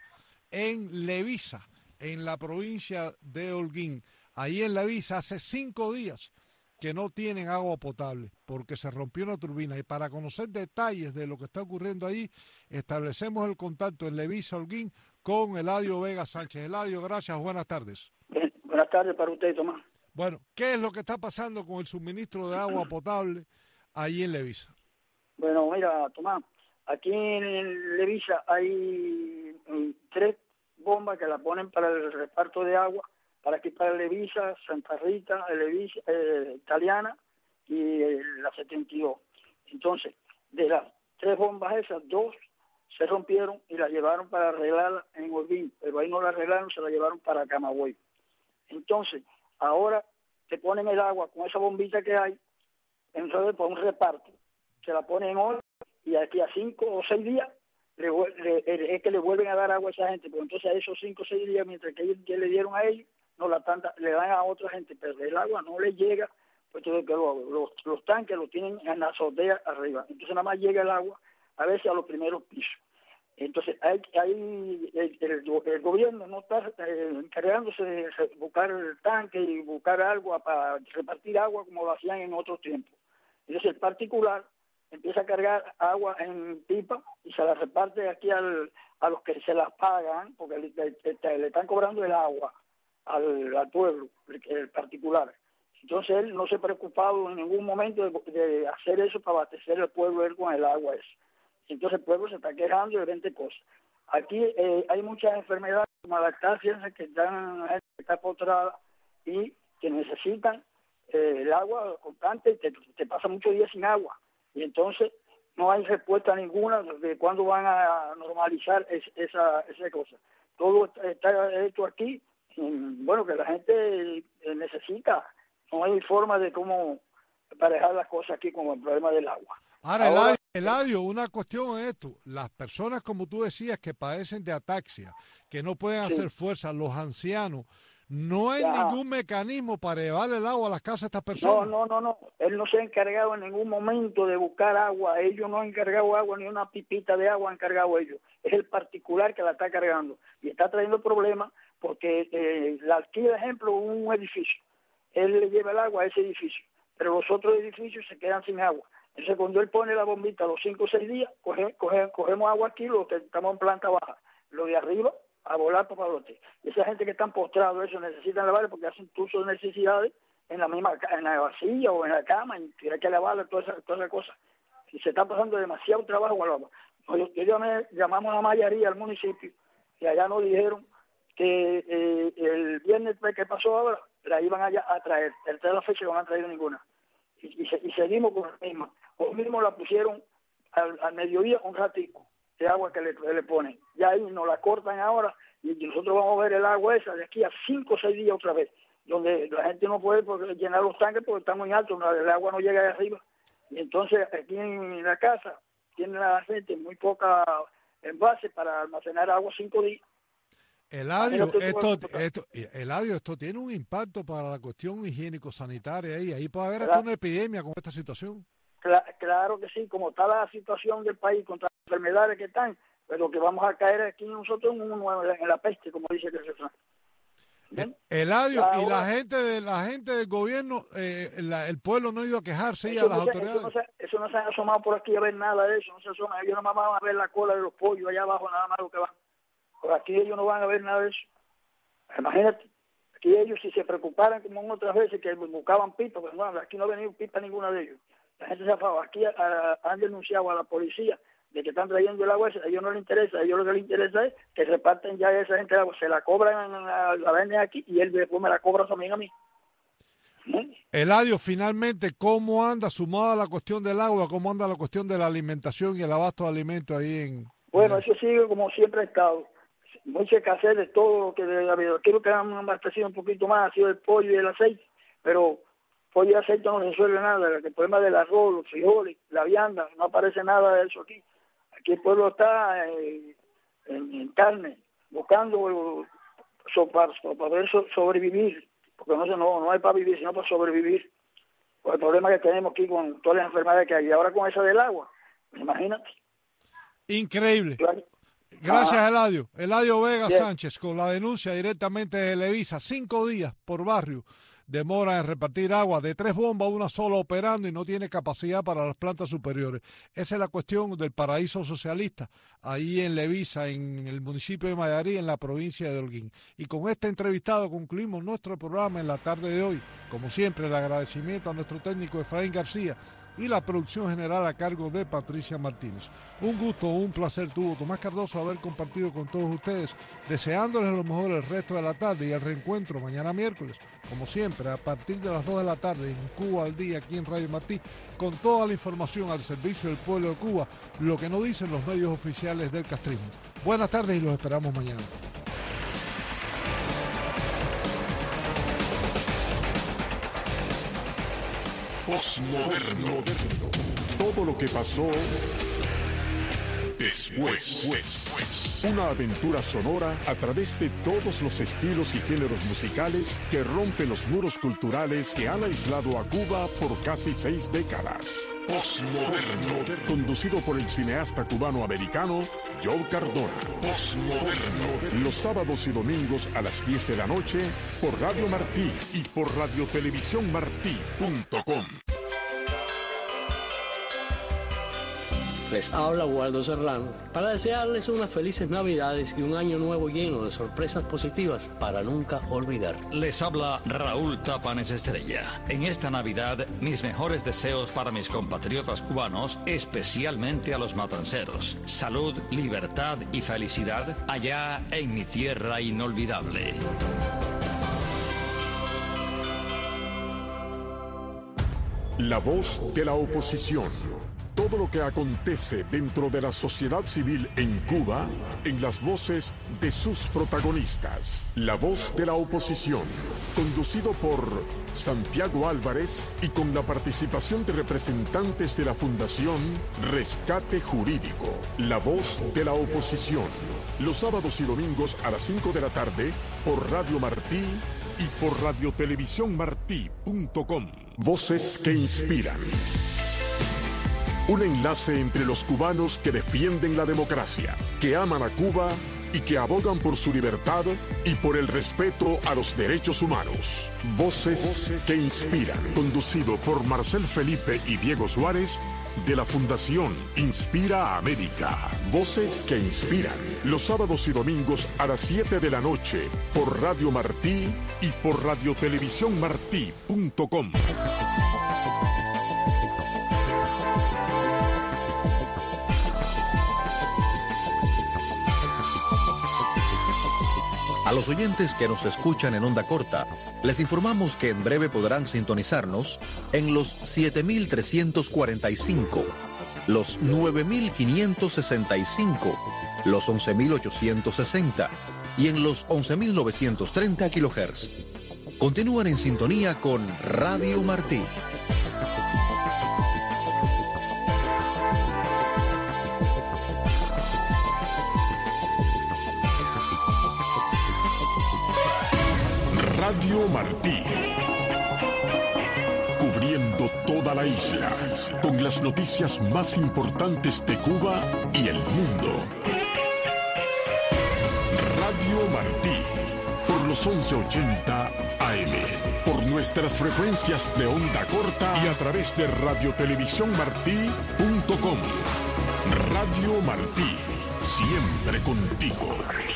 en Levisa, en la provincia de Holguín. Ahí en Levisa hace cinco días que no tienen agua potable porque se rompió una turbina. Y para conocer detalles de lo que está ocurriendo ahí, establecemos el contacto en Levisa Holguín con Eladio Vega Sánchez. Eladio, gracias, buenas tardes. Bien, buenas tardes para usted, Tomás. Bueno, ¿qué es lo que está pasando con el suministro de agua potable ahí en Levisa? Bueno, mira, Tomás, aquí en Levisa hay tres bombas que la ponen para el reparto de agua, para aquí para Levisa, Santa Rita, Levisa, eh, Italiana y eh, la setenta y dos. Entonces, de las tres bombas esas, dos se rompieron y las llevaron para arreglarla en Holguín, pero ahí no la arreglaron, se la llevaron para Camagüey. Entonces, ahora te ponen el agua con esa bombita que hay, entonces por un reparto, se la ponen hoy y aquí a cinco o seis días le, le, es que le vuelven a dar agua a esa gente, pero entonces a esos cinco o seis días, mientras que ellos que le dieron a ellos, no la tanta, le dan a otra gente, pero el agua no le llega, pues todo que lo, los, los tanques los tienen en la azotea arriba, entonces nada más llega el agua a veces a los primeros pisos. Entonces hay, hay el, el, el gobierno no está eh, encargándose de buscar el tanque y buscar agua para repartir agua como lo hacían en otros tiempos. Entonces el particular empieza a cargar agua en pipa y se la reparte aquí al, a los que se la pagan, porque le, le, le están cobrando el agua al, al pueblo, el, el particular. Entonces él no se ha preocupado en ningún momento de, de hacer eso para abastecer al pueblo él con el agua ese. Entonces el pueblo se está quejando de veinte cosas. Aquí eh, hay muchas enfermedades como la lactancia que están que está postrada y que necesitan eh, el agua constante y te, te pasa muchos días sin agua. Y entonces no hay respuesta ninguna de cuándo van a normalizar es, esa, esa cosa. Todo está hecho aquí, en, bueno, que la gente necesita. No hay forma de cómo parejar las cosas aquí con el problema del agua. Ahora, Eladio, Eladio, una cuestión es esto. Las personas, como tú decías, que padecen de ataxia, que no pueden hacer sí. fuerza, los ancianos, no hay ya. ningún mecanismo para llevar el agua a las casas de estas personas. No, no, no, no. Él no se ha encargado en ningún momento de buscar agua. Ellos no han encargado agua, ni una pipita de agua han cargado ellos. Es el particular que la está cargando. Y está trayendo problemas porque eh, la alquila, ejemplo, un edificio. Él le lleva el agua a ese edificio, pero los otros edificios se quedan sin agua. Entonces, cuando él pone la bombita a los cinco o seis días, coge, coge, cogemos agua aquí, los que estamos en planta baja, lo de arriba, a volar para los hotel. Y esa gente que están postrados, eso necesitan lavar porque hacen sus necesidades en la misma en la vacilla o en la cama, y tiene que lavarla, toda esa, toda esa cosa. Y se está pasando demasiado trabajo al agua. Nosotros llamé, llamamos a Mayaría, al municipio, y allá nos dijeron que eh, el viernes que pasó ahora, la iban allá a traer. El de la fecha no han traído ninguna. Y, y, y seguimos con la misma. Hoy mismo la pusieron al, al mediodía un ratico de agua que le, le ponen. Ya ahí nos la cortan ahora y nosotros vamos a ver el agua esa de aquí a cinco o seis días otra vez, donde la gente no puede llenar los tanques porque está muy alto, el agua no llega de arriba. Y entonces aquí en la casa tiene la gente muy poca envase para almacenar agua cinco días. Eladio, esto, esto, Eladio, esto tiene un impacto para la cuestión higiénico-sanitaria y ahí puede haber hasta una epidemia con esta situación. Claro, claro que sí, como está la situación del país contra las enfermedades que están, pero que vamos a caer aquí nosotros en, un, en la peste, como dice el refrán. Eladio, ahora, y la gente de la gente del gobierno, eh, la, el pueblo no ha ido a quejarse y a las no se, autoridades. Eso no, se, eso no se han asomado por aquí a ver nada de eso, no se asoman, ellos nada más van a ver la cola de los pollos allá abajo, nada más lo que van. Por aquí ellos no van a ver nada de eso. Imagínate, aquí ellos si se preocuparan como en otras veces que buscaban pipa, pues bueno, aquí no ha venido pipa ninguna de ellos. La gente se ha fajado. Aquí a, a, han denunciado a la policía de que están trayendo el agua esa. A ellos no les interesa, a ellos lo que les interesa es que reparten ya a esa gente el agua, se la cobran, la, la venden aquí y él después me la cobra también a mí. ¿Eh? Eladio, finalmente, ¿cómo anda, sumada a la cuestión del agua, cómo anda la cuestión de la alimentación y el abasto de alimentos ahí en...? Bueno, eso sigue como siempre ha estado. Mucha escasez de todo lo que debe haber. Quiero que han abastecido un poquito más, ha sido el pollo y el aceite, pero pollo y aceite no se resuelve nada. El problema del arroz, los frijoles, la vianda, no aparece nada de eso aquí. Aquí el pueblo está eh, en, en carne, buscando so, para, para poder so, sobrevivir, porque no, no, no hay para vivir, sino para sobrevivir. Por el problema que tenemos aquí con todas las enfermedades que hay, y ahora con esa del agua, imagínate. Increíble. Gracias, Ajá. Eladio. Eladio Vega Bien. Sánchez, con la denuncia directamente de Levisa. Cinco días por barrio demora en repartir agua, de tres bombas, una sola operando y no tiene capacidad para las plantas superiores. Esa es la cuestión del paraíso socialista, ahí en Levisa, en el municipio de Mayarí, en la provincia de Holguín. Y con este entrevistado concluimos nuestro programa en la tarde de hoy. Como siempre, el agradecimiento a nuestro técnico Efraín García y la producción general a cargo de Patricia Martínez. Un gusto, un placer tuvo Tomás Cardoso haber compartido con todos ustedes, deseándoles lo mejor el resto de la tarde y el reencuentro mañana miércoles, como siempre, a partir de las dos de la tarde en Cuba al Día, aquí en Radio Martí, con toda la información al servicio del pueblo de Cuba, lo que no dicen los medios oficiales del castrismo. Buenas tardes y los esperamos mañana. Postmoderno. Todo lo que pasó después. Una aventura sonora a través de todos los estilos y géneros musicales que rompen los muros culturales que han aislado a Cuba por casi seis décadas. Postmoderno. Conducido por el cineasta cubano-americano Joe Cardona. Postmoderno. Los sábados y domingos a las diez de la noche por Radio Martí y por radio televisión martí punto com. Les habla Waldo Serrano para desearles unas felices Navidades y un año nuevo lleno de sorpresas positivas para nunca olvidar. Les habla Raúl Tapanes Estrella. En esta Navidad, mis mejores deseos para mis compatriotas cubanos, especialmente a los matanceros. Salud, libertad y felicidad allá en mi tierra inolvidable. La voz de la oposición. Todo lo que acontece dentro de la sociedad civil en Cuba, en las voces de sus protagonistas. La voz de la oposición, conducido por Santiago Álvarez y con la participación de representantes de la Fundación Rescate Jurídico. La voz de la oposición, los sábados y domingos a las cinco de la tarde por Radio Martí y por radio televisión martí punto com. Voces que inspiran. Un enlace entre los cubanos que defienden la democracia, que aman a Cuba y que abogan por su libertad y por el respeto a los derechos humanos. Voces, Voces que inspiran. Conducido por Marcel Felipe y Diego Suárez de la Fundación Inspira América. Voces que inspiran. Los sábados y domingos a las siete de la noche por Radio Martí y por radio televisión martí punto com. A los oyentes que nos escuchan en onda corta, les informamos que en breve podrán sintonizarnos en los siete mil trescientos cuarenta y cinco, los nueve mil quinientos sesenta y cinco, los once mil ochocientos sesenta y en los once mil novecientos treinta kilohertz. Continúan en sintonía con Radio Martí. Radio Martí, cubriendo toda la isla, con las noticias más importantes de Cuba y el mundo. Radio Martí, por los once ochenta A M, por nuestras frecuencias de onda corta y a través de radio televisión martí punto com. Radio Martí, siempre contigo.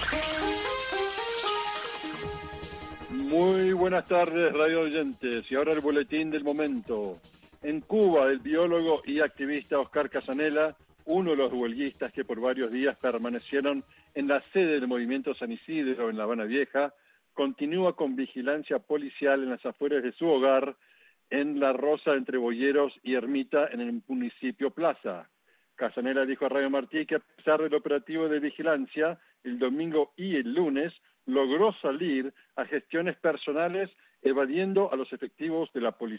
Muy buenas tardes, radio oyentes. Y ahora el boletín del momento. En Cuba, el biólogo y activista Oscar Casanela, uno de los huelguistas que por varios días permanecieron en la sede del movimiento San Isidro en La Habana Vieja, continúa con vigilancia policial en las afueras de su hogar en La Rosa, entre Boyeros y Ermita, en el municipio Plaza. Casanela dijo a Radio Martí que a pesar del operativo de vigilancia, el domingo y el lunes logró salir a gestiones personales evadiendo a los efectivos de la policía